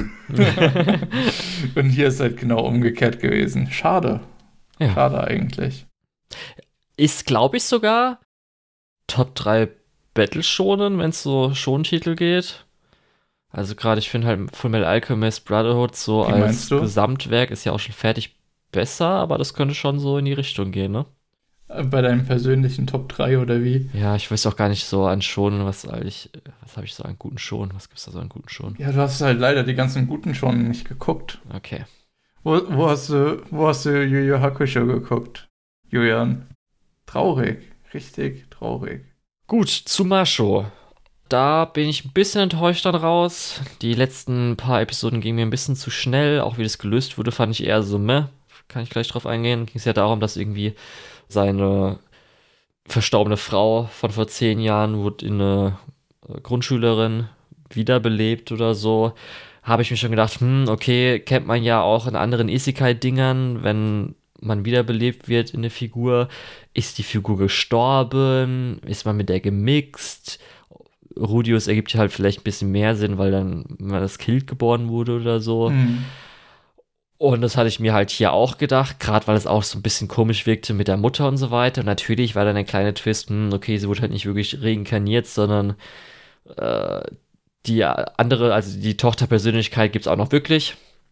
Und hier ist halt genau umgekehrt gewesen. Schade. Ja. Schade eigentlich. Ist, glaube ich, sogar Top drei Battle-Shonen, wenn es so Shonen-Titel geht. Also gerade, ich finde halt Fullmetal Alchemist Brotherhood so Wie als Gesamtwerk ist ja auch schon fertig besser, aber das könnte schon so in die Richtung gehen, ne? Bei deinem persönlichen Top drei oder wie? Ja, ich weiß auch gar nicht so an Shonen, was eigentlich, was habe ich so an guten Shonen? Was gibt's da so an guten Shonen? Ja, du hast halt leider die ganzen guten Shonen nicht geguckt. Okay. Wo, wo hast du, wo hast du Yu Yu Hakusho geguckt, Julian? Traurig, richtig traurig. Gut, zu Masho. Da bin ich ein bisschen enttäuscht dann raus. Die letzten paar Episoden gingen mir ein bisschen zu schnell. Auch wie das gelöst wurde, fand ich eher so, meh. Kann ich gleich drauf eingehen. Ging es ja darum, dass irgendwie seine verstorbene Frau von vor zehn Jahren wurde in eine Grundschülerin wiederbelebt oder so. Habe ich mir schon gedacht, hm, okay, kennt man ja auch in anderen Isekai-Dingern, wenn man wiederbelebt wird in eine Figur. Ist die Figur gestorben? Ist man mit der gemixt? Rudius ergibt ja halt vielleicht ein bisschen mehr Sinn, weil dann mal das Kind geboren wurde oder so. Mhm. Und das hatte ich mir halt hier auch gedacht, gerade weil es auch so ein bisschen komisch wirkte mit der Mutter und so weiter. Und natürlich war dann ein kleiner Twist, hm, okay, sie wurde halt nicht wirklich reinkarniert, sondern äh, die andere, also die Tochterpersönlichkeit gibt es auch noch wirklich.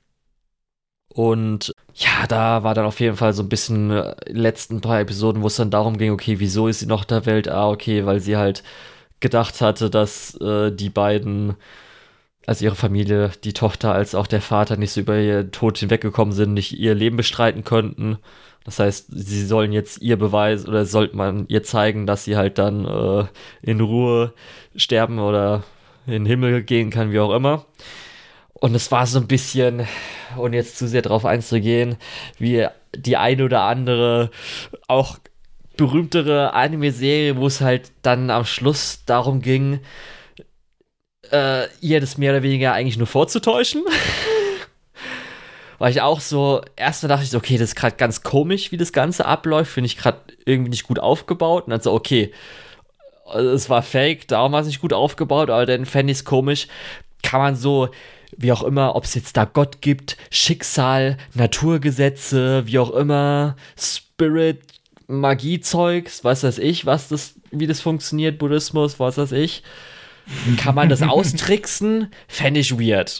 Und ja, da war dann auf jeden Fall so ein bisschen äh, letzten paar Episoden, wo es dann darum ging, okay, wieso ist sie noch der Welt? Ah, okay, weil sie halt gedacht hatte, dass äh, die beiden, also ihre Familie, die Tochter als auch der Vater nicht so über ihr Tod hinweggekommen sind, nicht ihr Leben bestreiten konnten. Das heißt, sie sollen jetzt ihr Beweis oder sollte man ihr zeigen, dass sie halt dann äh, in Ruhe sterben oder in den Himmel gehen kann, wie auch immer. Und es war so ein bisschen, ohne jetzt zu sehr drauf einzugehen, wie die eine oder andere auch berühmtere Anime-Serie, wo es halt dann am Schluss darum ging, äh, ihr das mehr oder weniger eigentlich nur vorzutäuschen. Weil ich auch so, erstmal dachte ich so, okay, das ist gerade ganz komisch, wie das Ganze abläuft, finde ich gerade irgendwie nicht gut aufgebaut. Und dann so, okay, es war fake, darum war es nicht gut aufgebaut, aber dann fände ich es komisch, kann man so, wie auch immer, ob es jetzt da Gott gibt, Schicksal, Naturgesetze, wie auch immer, Spirit, Magiezeugs, was weiß ich, was das, wie das funktioniert, Buddhismus, was weiß ich. Kann man das austricksen? Fände ich weird.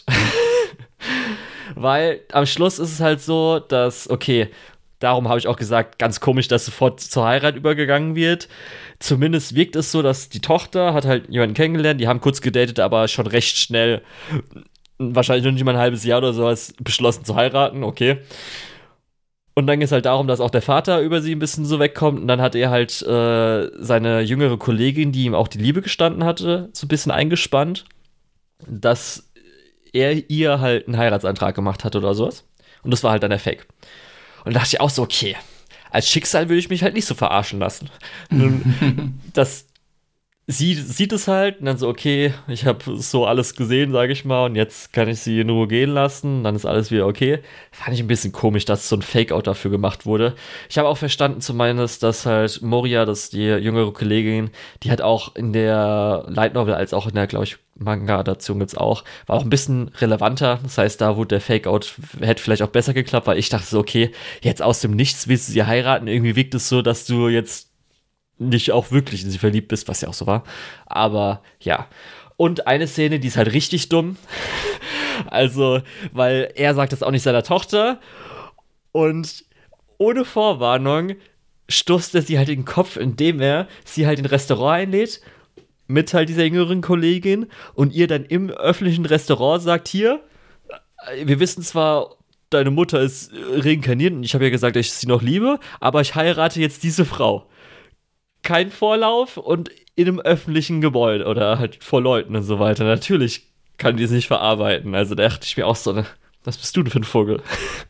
Weil am Schluss ist es halt so, dass, okay, darum habe ich auch gesagt, ganz komisch, dass sofort zur Heirat übergegangen wird. Zumindest wirkt es so, dass die Tochter hat halt jemanden kennengelernt, die haben kurz gedatet, aber schon recht schnell, wahrscheinlich noch nicht mal ein halbes Jahr oder sowas, beschlossen zu heiraten, okay. Und dann geht es halt darum, dass auch der Vater über sie ein bisschen so wegkommt. Und dann hat er halt äh, seine jüngere Kollegin, die ihm auch die Liebe gestanden hatte, so ein bisschen eingespannt, dass er ihr halt einen Heiratsantrag gemacht hat oder sowas. Und das war halt dann der Fake. Und da dachte ich auch so, okay, als Schicksal würde ich mich halt nicht so verarschen lassen. Das sie sieht es halt und dann so, okay, ich habe so alles gesehen, sage ich mal, und jetzt kann ich sie in Ruhe gehen lassen, dann ist alles wieder okay. Fand ich ein bisschen komisch, dass so ein Fake-Out dafür gemacht wurde. Ich habe auch verstanden zumindest, dass halt Moria, das ist die jüngere Kollegin, die hat auch in der Light Novel, als auch in der, glaube ich, Manga-Adaption gibt's auch, war auch ein bisschen relevanter. Das heißt, da wurde der Fake-Out, hätte vielleicht auch besser geklappt, weil ich dachte so, okay, jetzt aus dem Nichts willst du sie heiraten. Irgendwie wirkt es so, dass du jetzt nicht auch wirklich in sie verliebt bist, was ja auch so war. Aber ja. Und eine Szene, die ist halt richtig dumm. Also, weil er sagt das auch nicht seiner Tochter. Und ohne Vorwarnung stoßt er sie halt in den Kopf, indem er sie halt in ein Restaurant einlädt mit halt dieser jüngeren Kollegin und ihr dann im öffentlichen Restaurant sagt, hier, wir wissen zwar, deine Mutter ist reinkarniert und ich habe ja gesagt, dass ich sie noch liebe, aber ich heirate jetzt diese Frau. Kein Vorlauf und in einem öffentlichen Gebäude oder halt vor Leuten und so weiter. Natürlich kann die es nicht verarbeiten. Also da dachte ich mir auch so, ne, was bist du denn für ein Vogel?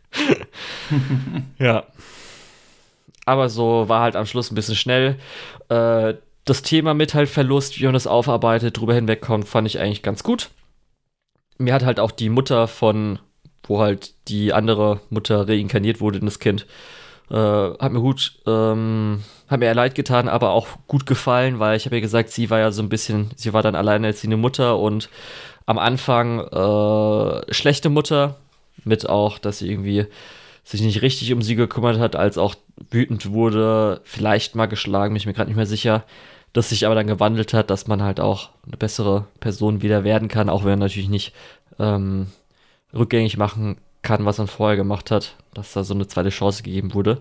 Ja. Aber so war halt am Schluss ein bisschen schnell. Äh, das Thema mit halt Verlust, wie man das aufarbeitet, drüber hinwegkommt, fand ich eigentlich ganz gut. Mir hat halt auch die Mutter von, wo halt die andere Mutter reinkarniert wurde in das Kind, äh, hat mir gut, ähm, hat mir eher leid getan, aber auch gut gefallen, weil ich habe ja gesagt, sie war ja so ein bisschen, sie war dann alleinerziehende Mutter und am Anfang äh, schlechte Mutter, mit auch, dass sie irgendwie sich nicht richtig um sie gekümmert hat, als auch wütend wurde, vielleicht mal geschlagen, bin ich mir gerade nicht mehr sicher, dass sich aber dann gewandelt hat, dass man halt auch eine bessere Person wieder werden kann, auch wenn man natürlich nicht ähm, rückgängig machen kann, was man vorher gemacht hat, dass da so eine zweite Chance gegeben wurde.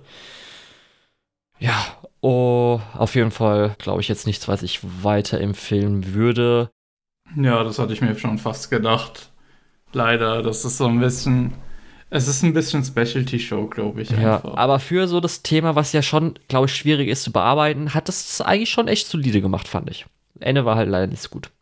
Ja, oh, auf jeden Fall glaube ich jetzt nichts, was ich weiterempfehlen würde. Ja, das hatte ich mir schon fast gedacht. Leider, das ist so ein bisschen, es ist ein bisschen Specialty-Show, glaube ich. Ja, einfach. aber für so das Thema, was ja schon, glaube ich, schwierig ist zu bearbeiten, hat das eigentlich schon echt solide gemacht, fand ich. Ende war halt leider nicht so gut.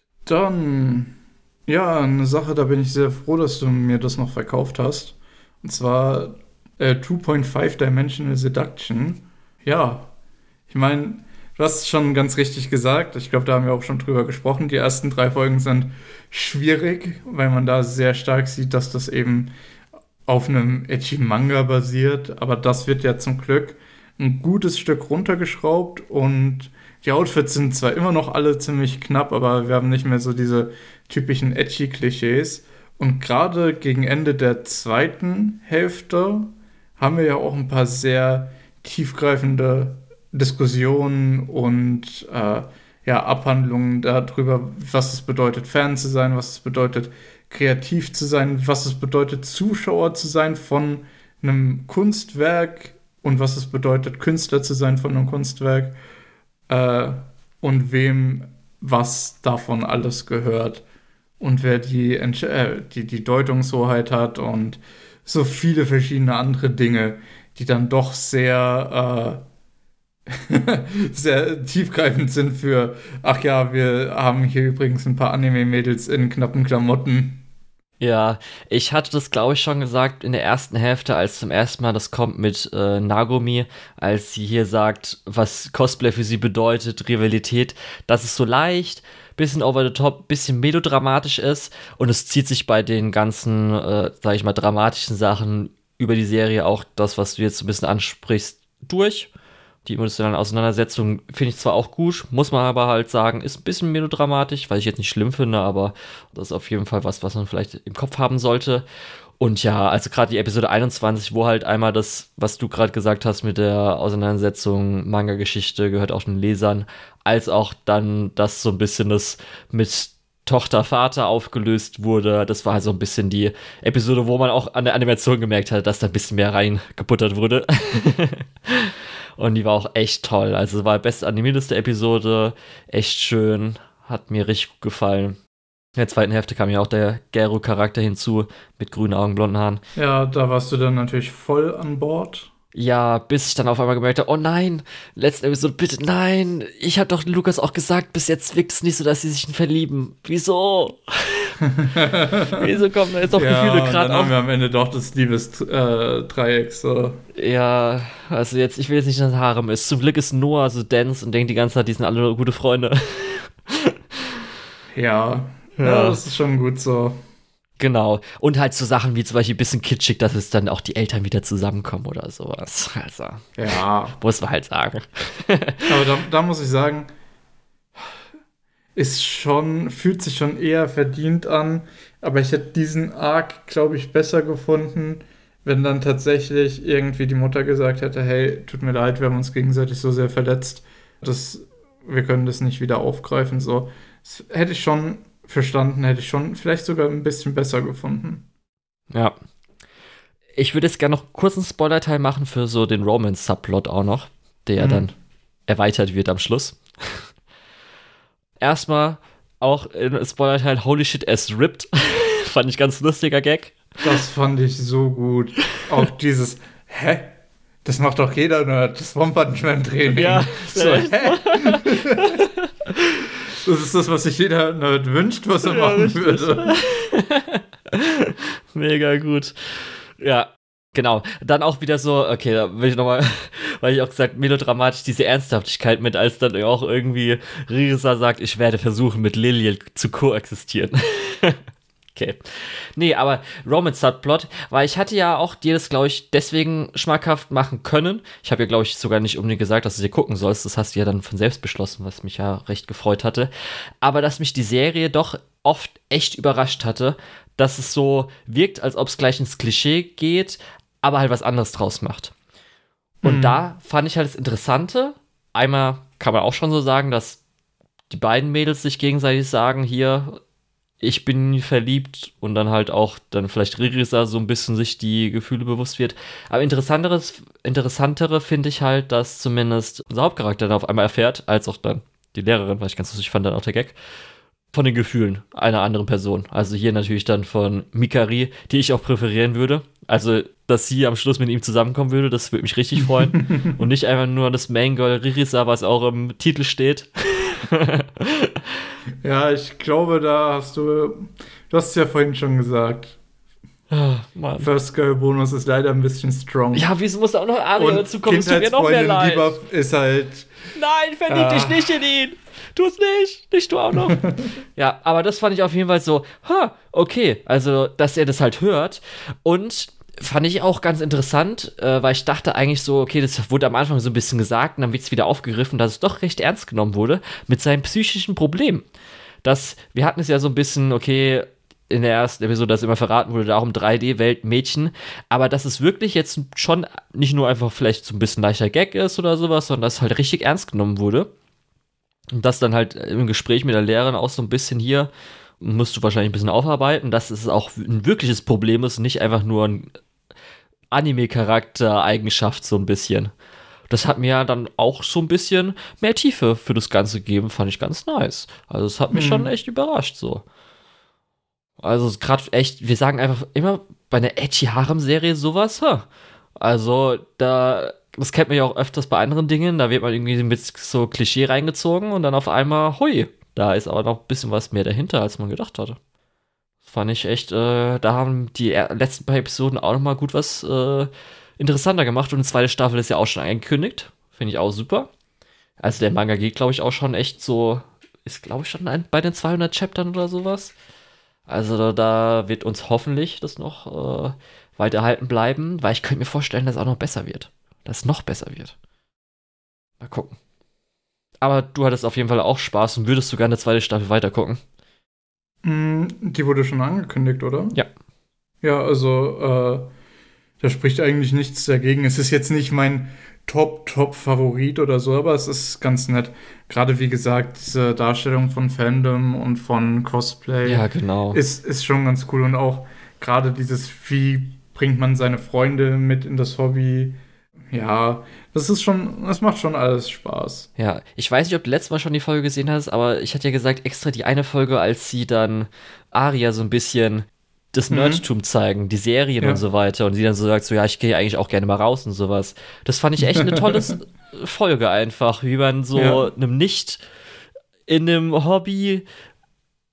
Dann, ja, eine Sache, da bin ich sehr froh, dass du mir das noch verkauft hast. Und zwar äh, zwei Komma fünf Dimensional Seduction. Ja, ich meine, du hast es schon ganz richtig gesagt. Ich glaube, da haben wir auch schon drüber gesprochen. Die ersten drei Folgen sind schwierig, weil man da sehr stark sieht, dass das eben auf einem Ecchi-Manga basiert. Aber das wird ja zum Glück ein gutes Stück runtergeschraubt und die Outfits sind zwar immer noch alle ziemlich knapp, aber wir haben nicht mehr so diese typischen Ecchi-Klischees. Und gerade gegen Ende der zweiten Hälfte haben wir ja auch ein paar sehr tiefgreifende Diskussionen und äh, ja, Abhandlungen darüber, was es bedeutet, Fan zu sein, was es bedeutet, kreativ zu sein, was es bedeutet, Zuschauer zu sein von einem Kunstwerk und was es bedeutet, Künstler zu sein von einem Kunstwerk äh, und wem was davon alles gehört und wer die, Entsch- äh, die, die Deutungshoheit hat und so viele verschiedene andere Dinge, die dann doch sehr, äh, sehr tiefgreifend sind für, ach ja, wir haben hier übrigens ein paar Anime-Mädels in knappen Klamotten. Ja, ich hatte das, glaube ich, schon gesagt in der ersten Hälfte, als zum ersten Mal das kommt mit äh, Nagomi, als sie hier sagt, was Cosplay für sie bedeutet, Rivalität, dass es so leicht, bisschen over the top, bisschen melodramatisch ist und es zieht sich bei den ganzen, äh, sag ich mal, dramatischen Sachen über die Serie auch das, was du jetzt so ein bisschen ansprichst, durch. Die emotionalen Auseinandersetzungen finde ich zwar auch gut, muss man aber halt sagen, ist ein bisschen melodramatisch, was ich jetzt nicht schlimm finde, aber das ist auf jeden Fall was, was man vielleicht im Kopf haben sollte. Und ja, also gerade die Episode einundzwanzig, wo halt einmal das, was du gerade gesagt hast mit der Auseinandersetzung, Manga-Geschichte gehört auch den Lesern, als auch dann das so ein bisschen das mit Tochter, Vater aufgelöst wurde. Das war halt so ein bisschen die Episode, wo man auch an der Animation gemerkt hat, dass da ein bisschen mehr reingebuttert wurde. Und die war auch echt toll. Also war die best animierte Episode, echt schön, hat mir richtig gut gefallen. In der zweiten Hälfte kam ja auch der Geru-Charakter hinzu, mit grünen Augen, blonden Haaren. Ja, da warst du dann natürlich voll an Bord. Ja, bis ich dann auf einmal gemerkt habe, oh nein, letzte Episode, bitte nein, ich habe doch Lukas auch gesagt, bis jetzt wirkt es nicht so, dass sie sich verlieben. Wieso? Wieso kommen da jetzt auch ja, Gefühle gerade dann auf? haben wir am Ende doch das Liebesdreieck, so. Ja, also jetzt, ich will jetzt nicht, dass es Harem ist. Zum Glück ist Noah so dense und denkt die ganze Zeit, die sind alle nur gute Freunde. Ja. ja, Ja. das ist schon gut so. Genau. Und halt so Sachen wie zum Beispiel ein bisschen kitschig, dass es dann auch die Eltern wieder zusammenkommen oder sowas. Also, Ja, muss man halt sagen. aber da, da muss ich sagen, ist schon, fühlt sich schon eher verdient an, aber ich hätte diesen Arc, glaube ich, besser gefunden, wenn dann tatsächlich irgendwie die Mutter gesagt hätte, hey, tut mir leid, wir haben uns gegenseitig so sehr verletzt, dass wir können das nicht wieder aufgreifen, so. Das hätte ich schon verstanden, hätte ich schon vielleicht sogar ein bisschen besser gefunden. Ja. Ich würde jetzt gerne noch kurz einen Spoiler-Teil machen für so den Romance-Subplot auch noch, der Mhm. dann erweitert wird am Schluss. Erstmal auch in Spoiler-Teil Holy Shit, es ripped. Fand ich ganz lustiger Gag. Das fand ich so gut. Auch dieses, hä? Das macht doch jeder Nerd, das One-Punch-Man-Training. Ja. So, hä? Das ist das, was sich jeder Nerd wünscht, was er Ja, machen richtig. würde. Mega gut. Ja, genau. Dann auch wieder so, okay, da will ich nochmal, weil ich auch gesagt, melodramatisch diese Ernsthaftigkeit mit, als dann auch irgendwie Risa sagt, ich werde versuchen, mit Lillian zu koexistieren. Okay. Nee, aber Romance-Subplot, weil ich hatte ja auch dir das, glaube ich, deswegen schmackhaft machen können. Ich habe ja, glaube ich, sogar nicht unbedingt gesagt, dass du dir gucken sollst. Das hast du ja dann von selbst beschlossen, was mich ja recht gefreut hatte. Aber dass mich die Serie doch oft echt überrascht hatte, dass es so wirkt, als ob es gleich ins Klischee geht, aber halt was anderes draus macht. Und Mhm. da fand ich halt das Interessante. Einmal kann man auch schon so sagen, dass die beiden Mädels sich gegenseitig sagen, hier, ich bin verliebt, und dann halt auch dann vielleicht Ririsa so ein bisschen sich die Gefühle bewusst wird. Aber interessanteres, interessantere finde ich halt, dass zumindest unser Hauptcharakter dann auf einmal erfährt, als auch dann die Lehrerin, weil ich ganz lustig fand, dann auch der Gag, von den Gefühlen einer anderen Person. Also hier natürlich dann von Mikari, die ich auch präferieren würde. Also, dass sie am Schluss mit ihm zusammenkommen würde, das würde mich richtig freuen. Und nicht einfach nur das Main Girl Ririsa, was auch im Titel steht. Ja, ich glaube, da hast du, du hast es ja vorhin schon gesagt, Ah, Mann. First Girl Bonus ist leider ein bisschen strong. Ja, wieso muss da auch noch Aria und dazu kommen? Es tut mir noch mehr Kindheitsfreundin leid. Debuff ist halt, Nein, verlieb Ah. dich nicht in ihn. Tu's nicht. Nicht du auch noch. Ja, aber das fand ich auf jeden Fall so, ha, okay. Also, dass er das halt hört. Und fand ich auch ganz interessant, äh, weil ich dachte eigentlich so, okay, das wurde am Anfang so ein bisschen gesagt und dann wird es wieder aufgegriffen, dass es doch recht ernst genommen wurde mit seinem psychischen Problem. Das, wir hatten es ja so ein bisschen, okay, in der ersten Episode, dass immer verraten wurde, darum drei D-Welt Mädchen, aber dass es wirklich jetzt schon nicht nur einfach vielleicht so ein bisschen leichter Gag ist oder sowas, sondern dass es halt richtig ernst genommen wurde. Und das dann halt im Gespräch mit der Lehrerin auch so ein bisschen hier, musst du wahrscheinlich ein bisschen aufarbeiten, dass es auch ein wirkliches Problem ist, nicht einfach nur ein Anime-Charakter-Eigenschaft so ein bisschen. Das hat mir ja dann auch so ein bisschen mehr Tiefe für das Ganze gegeben, fand ich ganz nice. Also es hat mich Mhm. schon echt überrascht so. Also gerade echt, wir sagen einfach immer bei einer edgy Harem-Serie sowas, huh. Also da, das kennt man ja auch öfters bei anderen Dingen, da wird man irgendwie mit so Klischee reingezogen und dann auf einmal, hui, da ist aber noch ein bisschen was mehr dahinter, als man gedacht hatte. Fand ich echt, äh, da haben die er- letzten paar Episoden auch noch mal gut was äh, interessanter gemacht und eine zweite Staffel ist ja auch schon angekündigt. Finde ich auch super. Also der Manga geht, glaube ich, auch schon echt so, ist, glaube ich, schon ein, bei den zweihundert Chaptern oder sowas. Also da, da wird uns hoffentlich das noch äh, weiterhalten bleiben, weil ich könnte mir vorstellen, dass es auch noch besser wird. Dass es noch besser wird. Mal gucken. Aber du hattest auf jeden Fall auch Spaß und würdest sogar eine zweite Staffel weitergucken. Mm, die wurde schon angekündigt, oder? Ja. Ja, also, äh, da spricht eigentlich nichts dagegen. Es ist jetzt nicht mein Top-Top-Favorit oder so, aber es ist ganz nett. Gerade wie gesagt, diese Darstellung von Fandom und von Cosplay Ja, genau. ist, ist schon ganz cool. Und auch gerade dieses, wie bringt man seine Freunde mit in das Hobby. Ja, das ist schon, das macht schon alles Spaß. Ja, ich weiß nicht, ob du letztes Mal schon die Folge gesehen hast, aber ich hatte ja gesagt, extra die eine Folge, als sie dann Aria so ein bisschen das Mhm. Nerdtum zeigen, die Serien Ja. und so weiter, und sie dann so sagt, so, ja, ich gehe eigentlich auch gerne mal raus und sowas. Das fand ich echt eine tolle S- Folge einfach, wie man so Ja. einem nicht in einem Hobby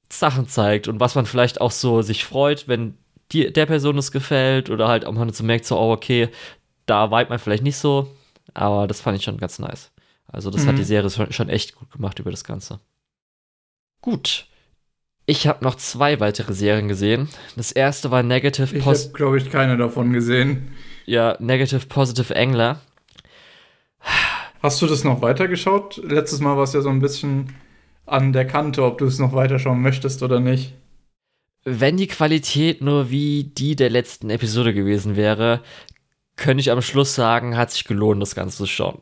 Sachen zeigt und was man vielleicht auch so sich freut, wenn die, der Person es gefällt oder halt auch man so merkt, so, oh, okay, da vibe man vielleicht nicht so, aber das fand ich schon ganz nice. Also das mhm. hat die Serie schon, schon echt gut gemacht über das Ganze. Gut. Ich habe noch zwei weitere Serien gesehen. Das erste war Negative Positive. Ich habe, glaube ich, keine davon gesehen. Ja, Negative Positive Angler. Hast du das noch weitergeschaut? Letztes Mal war es ja so ein bisschen an der Kante, ob du es noch weiterschauen möchtest oder nicht. Wenn die Qualität nur wie die der letzten Episode gewesen wäre, könnte ich am Schluss sagen, hat sich gelohnt, das Ganze zu schauen.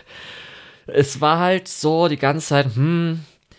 Es war halt so die ganze Zeit, hm,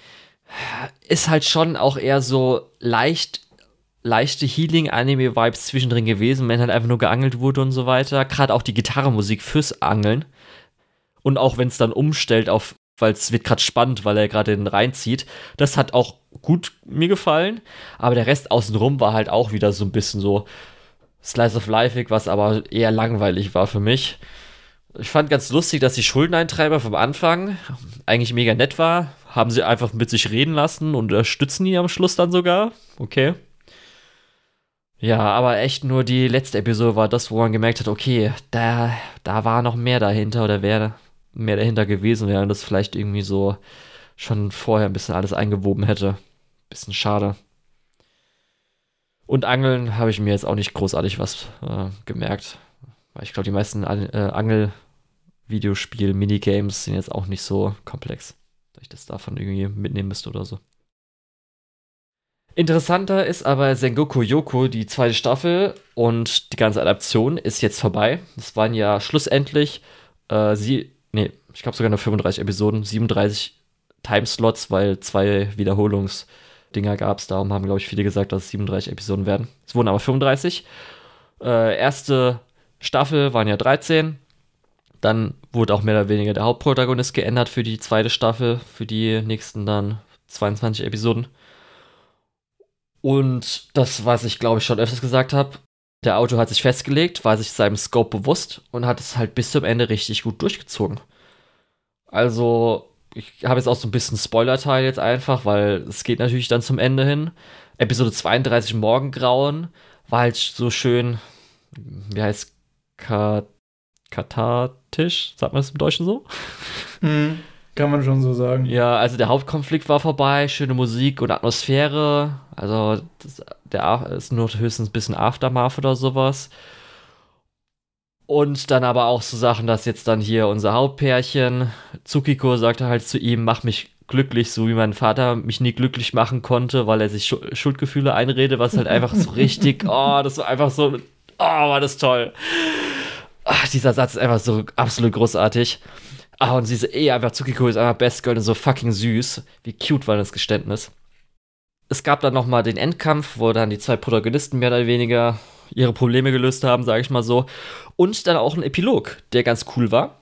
ist halt schon auch eher so leicht, leichte Healing-Anime-Vibes zwischendrin gewesen, wenn halt einfach nur geangelt wurde und so weiter. Gerade auch die Gitarrenmusik fürs Angeln. Und auch wenn es dann umstellt auf, weil es wird gerade spannend, weil er gerade den reinzieht. Das hat auch gut mir gefallen. Aber der Rest außenrum war halt auch wieder so ein bisschen so Slice of Life, was aber eher langweilig war für mich. Ich fand ganz lustig, dass die Schuldeneintreiber vom Anfang eigentlich mega nett war. Haben sie einfach mit sich reden lassen und unterstützen ihn am Schluss dann sogar. Okay. Ja, aber echt nur die letzte Episode war das, wo man gemerkt hat, okay, da, da war noch mehr dahinter oder wäre mehr dahinter gewesen, während das vielleicht irgendwie so schon vorher ein bisschen alles eingewoben hätte. Bisschen schade. Und Angeln habe ich mir jetzt auch nicht großartig was äh, gemerkt. Weil ich glaube, die meisten äh, Angel-Videospiel-Minigames sind jetzt auch nicht so komplex, dass ich das davon irgendwie mitnehmen müsste oder so. Interessanter ist aber Sengoku Yoko, die zweite Staffel und die ganze Adaption ist jetzt vorbei. Es waren ja schlussendlich äh, sie, nee, ich glaube sogar nur fünfunddreißig Episoden, siebenunddreißig Timeslots, weil zwei Wiederholungsdinger gab es. Darum haben, glaube ich, viele gesagt, dass es siebenunddreißig Episoden werden. Es wurden aber fünfunddreißig. Äh, erste Staffel waren ja dreizehn. Dann wurde auch mehr oder weniger der Hauptprotagonist geändert für die zweite Staffel, für die nächsten dann zweiundzwanzig Episoden. Und das, was ich glaube ich schon öfters gesagt habe, der Autor hat sich festgelegt, war sich seinem Scope bewusst und hat es halt bis zum Ende richtig gut durchgezogen. Also, ich habe jetzt auch so ein bisschen Spoiler-Teil jetzt einfach, weil es geht natürlich dann zum Ende hin. Episode zweiunddreißig Morgengrauen war halt so schön, wie heißt Kat- kathartisch, sagt man das im Deutschen so? Mhm. Kann man schon so sagen. Ja, also der Hauptkonflikt war vorbei, schöne Musik und Atmosphäre. Also das, der ist nur höchstens ein bisschen Aftermath oder sowas. Und dann aber auch so Sachen, dass jetzt dann hier unser Hauptpärchen, Tsukiko, sagte halt zu ihm, mach mich glücklich, so wie mein Vater mich nie glücklich machen konnte, weil er sich Schu- Schuldgefühle einredet, was halt einfach so richtig, oh, das war einfach so, oh, war das toll. Ach, dieser Satz ist einfach so absolut großartig. Ah, und sie ist eh einfach, Tsukiko ist einfach Best Girl und so fucking süß. Wie cute war das Geständnis. Es gab dann nochmal den Endkampf, wo dann die zwei Protagonisten mehr oder weniger ihre Probleme gelöst haben, sage ich mal so. Und dann auch ein Epilog, der ganz cool war.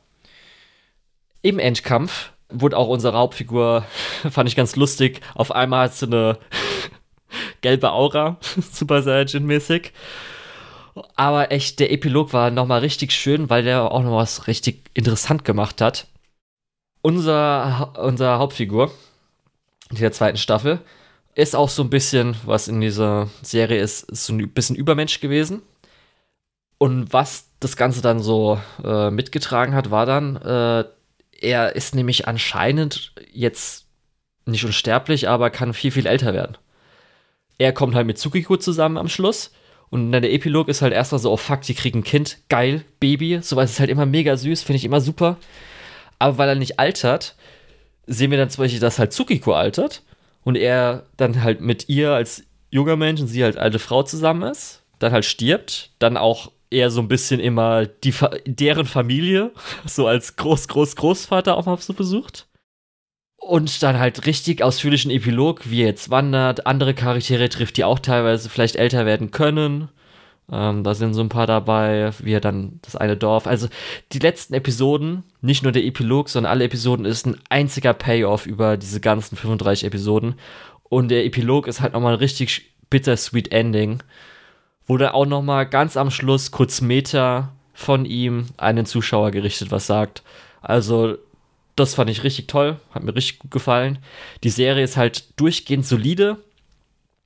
Im Endkampf wurde auch unsere Hauptfigur, fand ich ganz lustig, auf einmal hat sie eine gelbe Aura, Super Saiyajin-mäßig. Aber echt, der Epilog war nochmal richtig schön, weil der auch noch was richtig interessant gemacht hat. Unser, unser Hauptfigur in der zweiten Staffel ist auch so ein bisschen, was in dieser Serie ist, ist so ein bisschen Übermensch gewesen. Und was das Ganze dann so äh, mitgetragen hat, war dann, äh, er ist nämlich anscheinend jetzt nicht unsterblich, aber kann viel, viel älter werden. Er kommt halt mit Tsukiko zusammen am Schluss. Und dann der Epilog ist halt erstmal so, oh fuck, die kriegen ein Kind, geil, Baby. Sowas ist halt immer mega süß, finde ich immer super. Aber weil er nicht altert, sehen wir dann zum Beispiel, dass halt Tsukiko altert. Und er dann halt mit ihr als junger Mensch und sie als alte Frau zusammen ist. Dann halt stirbt. Dann auch eher so ein bisschen immer die, deren Familie, so als Groß-Groß-Großvater auch mal so besucht. Und dann halt richtig ausführlichen Epilog, wie er jetzt wandert, andere Charaktere trifft, die auch teilweise vielleicht älter werden können. Ähm, da sind so ein paar dabei, wie er dann das eine Dorf. Also die letzten Episoden, nicht nur der Epilog, sondern alle Episoden ist ein einziger Payoff über diese ganzen fünfunddreißig Episoden. Und der Epilog ist halt nochmal ein richtig bittersweet Ending, wo dann auch nochmal ganz am Schluss kurz Meta von ihm an den Zuschauer gerichtet was sagt. Also das fand ich richtig toll, hat mir richtig gut gefallen. Die Serie ist halt durchgehend solide,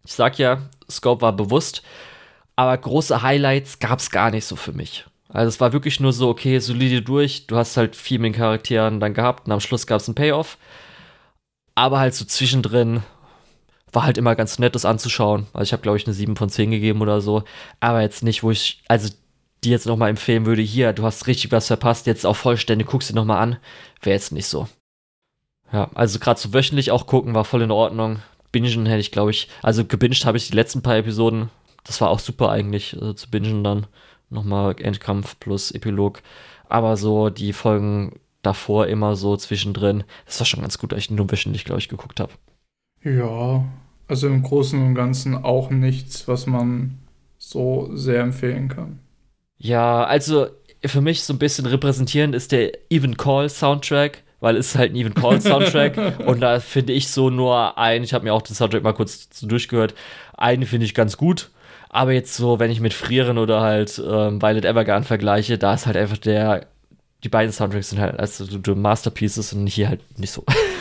Ich sag ja, Scope war bewusst, aber große Highlights gab es gar nicht so für mich. Also es war wirklich nur so, okay, solide durch, du hast halt viel mit den Charakteren dann gehabt und am Schluss gab es einen Payoff. Aber halt so zwischendrin war halt immer ganz nett, das anzuschauen. Also ich habe, glaube ich, eine sieben von zehn gegeben oder so. Aber jetzt nicht, wo ich, also die jetzt nochmal empfehlen würde, hier, du hast richtig was verpasst, jetzt auch vollständig, guckst dir nochmal an. Wäre jetzt nicht so. Ja, also gerade so wöchentlich auch gucken, war voll in Ordnung. Bingen hätte ich, glaube ich, also gebinged habe ich die letzten paar Episoden. Das war auch super eigentlich, also zu bingen dann. Nochmal Endkampf plus Epilog. Aber so die Folgen davor immer so zwischendrin, das war schon ganz gut, dass ich nur wöchentlich, glaube ich, geguckt habe. Ja, also im Großen und Ganzen auch nichts, was man so sehr empfehlen kann. Ja, also für mich so ein bisschen repräsentierend ist der Even Call Soundtrack, weil es ist halt ein Even Call Soundtrack und da finde ich so nur einen, ich habe mir auch den Soundtrack mal kurz so durchgehört, einen finde ich ganz gut, aber jetzt so, wenn ich mit Frieren oder halt ähm, Violet Evergarden vergleiche, da ist halt einfach der, die beiden Soundtracks sind halt also so Masterpieces und hier halt nicht so.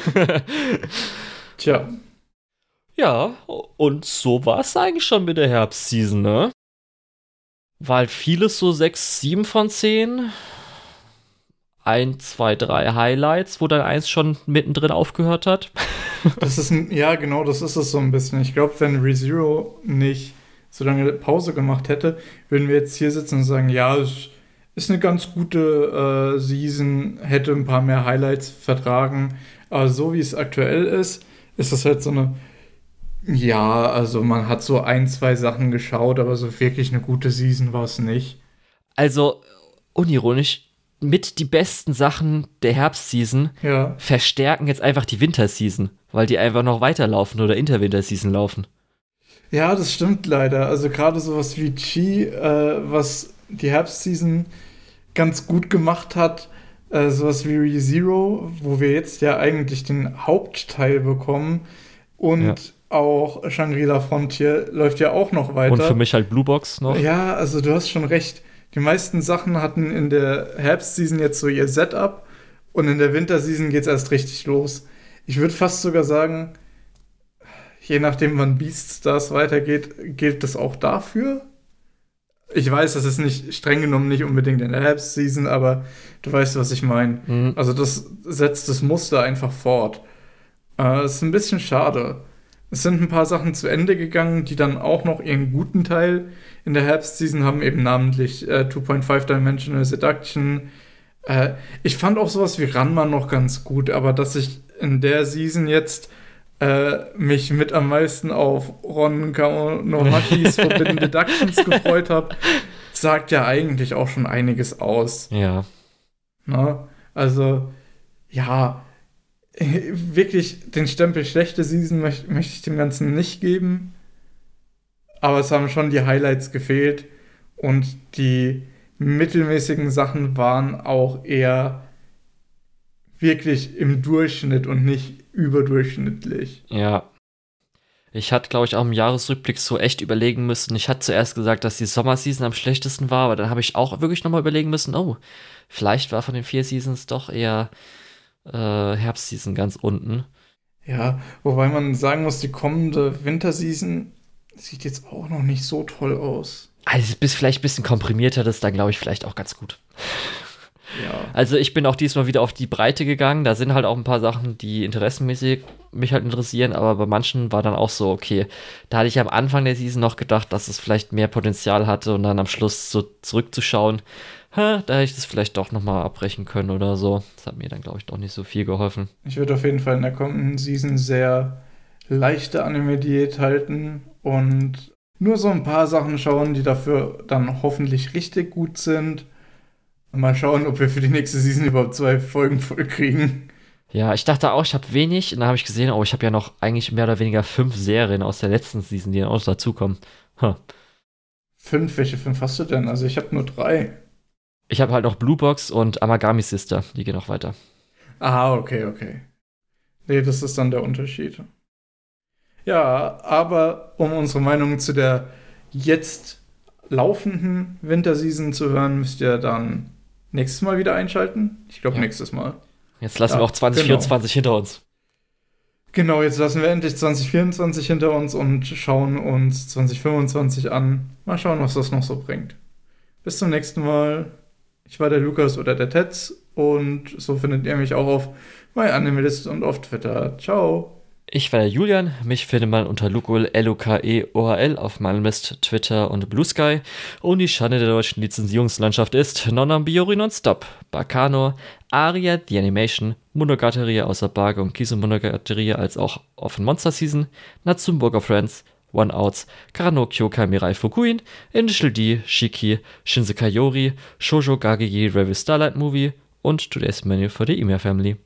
Tja. Ja, und so war es eigentlich schon mit der Herbstseason, ne? War halt vieles so sechs, sieben von zehn. Ein, zwei, drei Highlights, wo dann eins schon mittendrin aufgehört hat. Das ist ein, ja, genau, das ist es so ein bisschen. Ich glaube, wenn ReZero nicht so lange Pause gemacht hätte, würden wir jetzt hier sitzen und sagen, ja, es ist eine ganz gute äh, Season, hätte ein paar mehr Highlights vertragen. Aber so wie es aktuell ist, ist das halt so eine, ja, also man hat so ein, zwei Sachen geschaut, aber so wirklich eine gute Season war es nicht. Also, unironisch, mit die besten Sachen der Herbstseason Ja. verstärken jetzt einfach die Winterseason, weil die einfach noch weiterlaufen oder Interwinterseason laufen. Ja, das stimmt leider. Also gerade sowas wie Chi, äh, was die Herbstseason ganz gut gemacht hat, äh, sowas wie ReZero, wo wir jetzt ja eigentlich den Hauptteil bekommen und Ja. auch Shangri-La Frontier läuft ja auch noch weiter. Und für mich halt Blue Box noch. Ja, also du hast schon recht. Die meisten Sachen hatten in der Herbstseason jetzt so ihr Setup und in der Winterseason geht's erst richtig los. Ich würde fast sogar sagen, je nachdem, wann Beaststars weitergeht, gilt das auch dafür. Ich weiß, das ist nicht streng genommen nicht unbedingt in der Herbstseason, aber du weißt, was ich meine. Mhm. Also das setzt das Muster einfach fort. Äh, es ist ein bisschen schade. Es sind ein paar Sachen zu Ende gegangen, die dann auch noch ihren guten Teil in der Herbstseason haben, eben namentlich äh, two point five Dimensional Seduction. Äh, ich fand auch sowas wie Ranma noch ganz gut, aber dass ich in der Season jetzt äh, mich mit am meisten auf Ron Kamonomachis Forbidden Deductions gefreut habe, sagt ja eigentlich auch schon einiges aus. Ja. Ne? Also, ja, wirklich den Stempel schlechte Season möcht, möchte ich dem Ganzen nicht geben. Aber es haben schon die Highlights gefehlt und die mittelmäßigen Sachen waren auch eher wirklich im Durchschnitt und nicht überdurchschnittlich. Ja. Ich hatte, glaube ich, auch im Jahresrückblick so echt überlegen müssen. Ich hatte zuerst gesagt, dass die Sommerseason am schlechtesten war, aber dann habe ich auch wirklich nochmal überlegen müssen, oh, vielleicht war von den vier Seasons doch eher äh, Herbstseason ganz unten. Ja, wobei man sagen muss, die kommende Winterseason sieht jetzt auch noch nicht so toll aus. Also bis vielleicht ein bisschen komprimierter, das ist dann, glaube ich, vielleicht auch ganz gut. Ja. Also ich bin auch diesmal wieder auf die Breite gegangen. Da sind halt auch ein paar Sachen, die interessenmäßig mich halt interessieren, aber bei manchen war dann auch so, okay, da hatte ich am Anfang der Season noch gedacht, dass es vielleicht mehr Potenzial hatte und dann am Schluss so zurückzuschauen, ha, da hätte ich das vielleicht doch nochmal abbrechen können oder so. Das hat mir dann, glaube ich, doch nicht so viel geholfen. Ich würde auf jeden Fall in der kommenden Season sehr leichte Anime-Diät halten und nur so ein paar Sachen schauen, die dafür dann hoffentlich richtig gut sind. Mal schauen, ob wir für die nächste Season überhaupt zwei Folgen voll kriegen. Ja, ich dachte auch, ich habe wenig. Und dann habe ich gesehen, oh, ich habe ja noch eigentlich mehr oder weniger fünf Serien aus der letzten Season, die dann auch dazukommen. Huh. Fünf? Welche fünf hast du denn? Also ich habe nur drei. Ich habe halt noch Blue Box und Amagami Sister. Die gehen noch weiter. Ah, okay, okay. Nee, das ist dann der Unterschied. Ja, aber um unsere Meinung zu der jetzt laufenden Winterseason zu hören, müsst ihr dann nächstes Mal wieder einschalten. Ich glaube, Ja. nächstes Mal. Jetzt lassen Ja, wir auch zwanzig vierundzwanzig genau. hinter uns. Genau, jetzt lassen wir endlich zwanzig vierundzwanzig hinter uns und schauen uns zwanzig fünfundzwanzig an. Mal schauen, was das noch so bringt. Bis zum nächsten Mal. Ich war der Lukas oder der Tetz und so findet ihr mich auch auf MyAnimalist und auf Twitter. Ciao. Ich war der Julian, mich findet man unter Lukol, L U K E O H L auf MyAnimalist, Twitter und Blue Sky. Und die Schande der deutschen Lizenzierungslandschaft ist Nonambiori Nonstop, Bacano, Aria, The Animation, Monogatari außer Barge und Kisu Monogatari als auch Offen Monster Season, Natsumburger Friends, One Outs, Karanokyo Kamirai Fukuin, Initial D, Shiki, Shinsekai Yori, Shoujo Gagegi Review Starlight Movie und Today's Menu for the Email Family.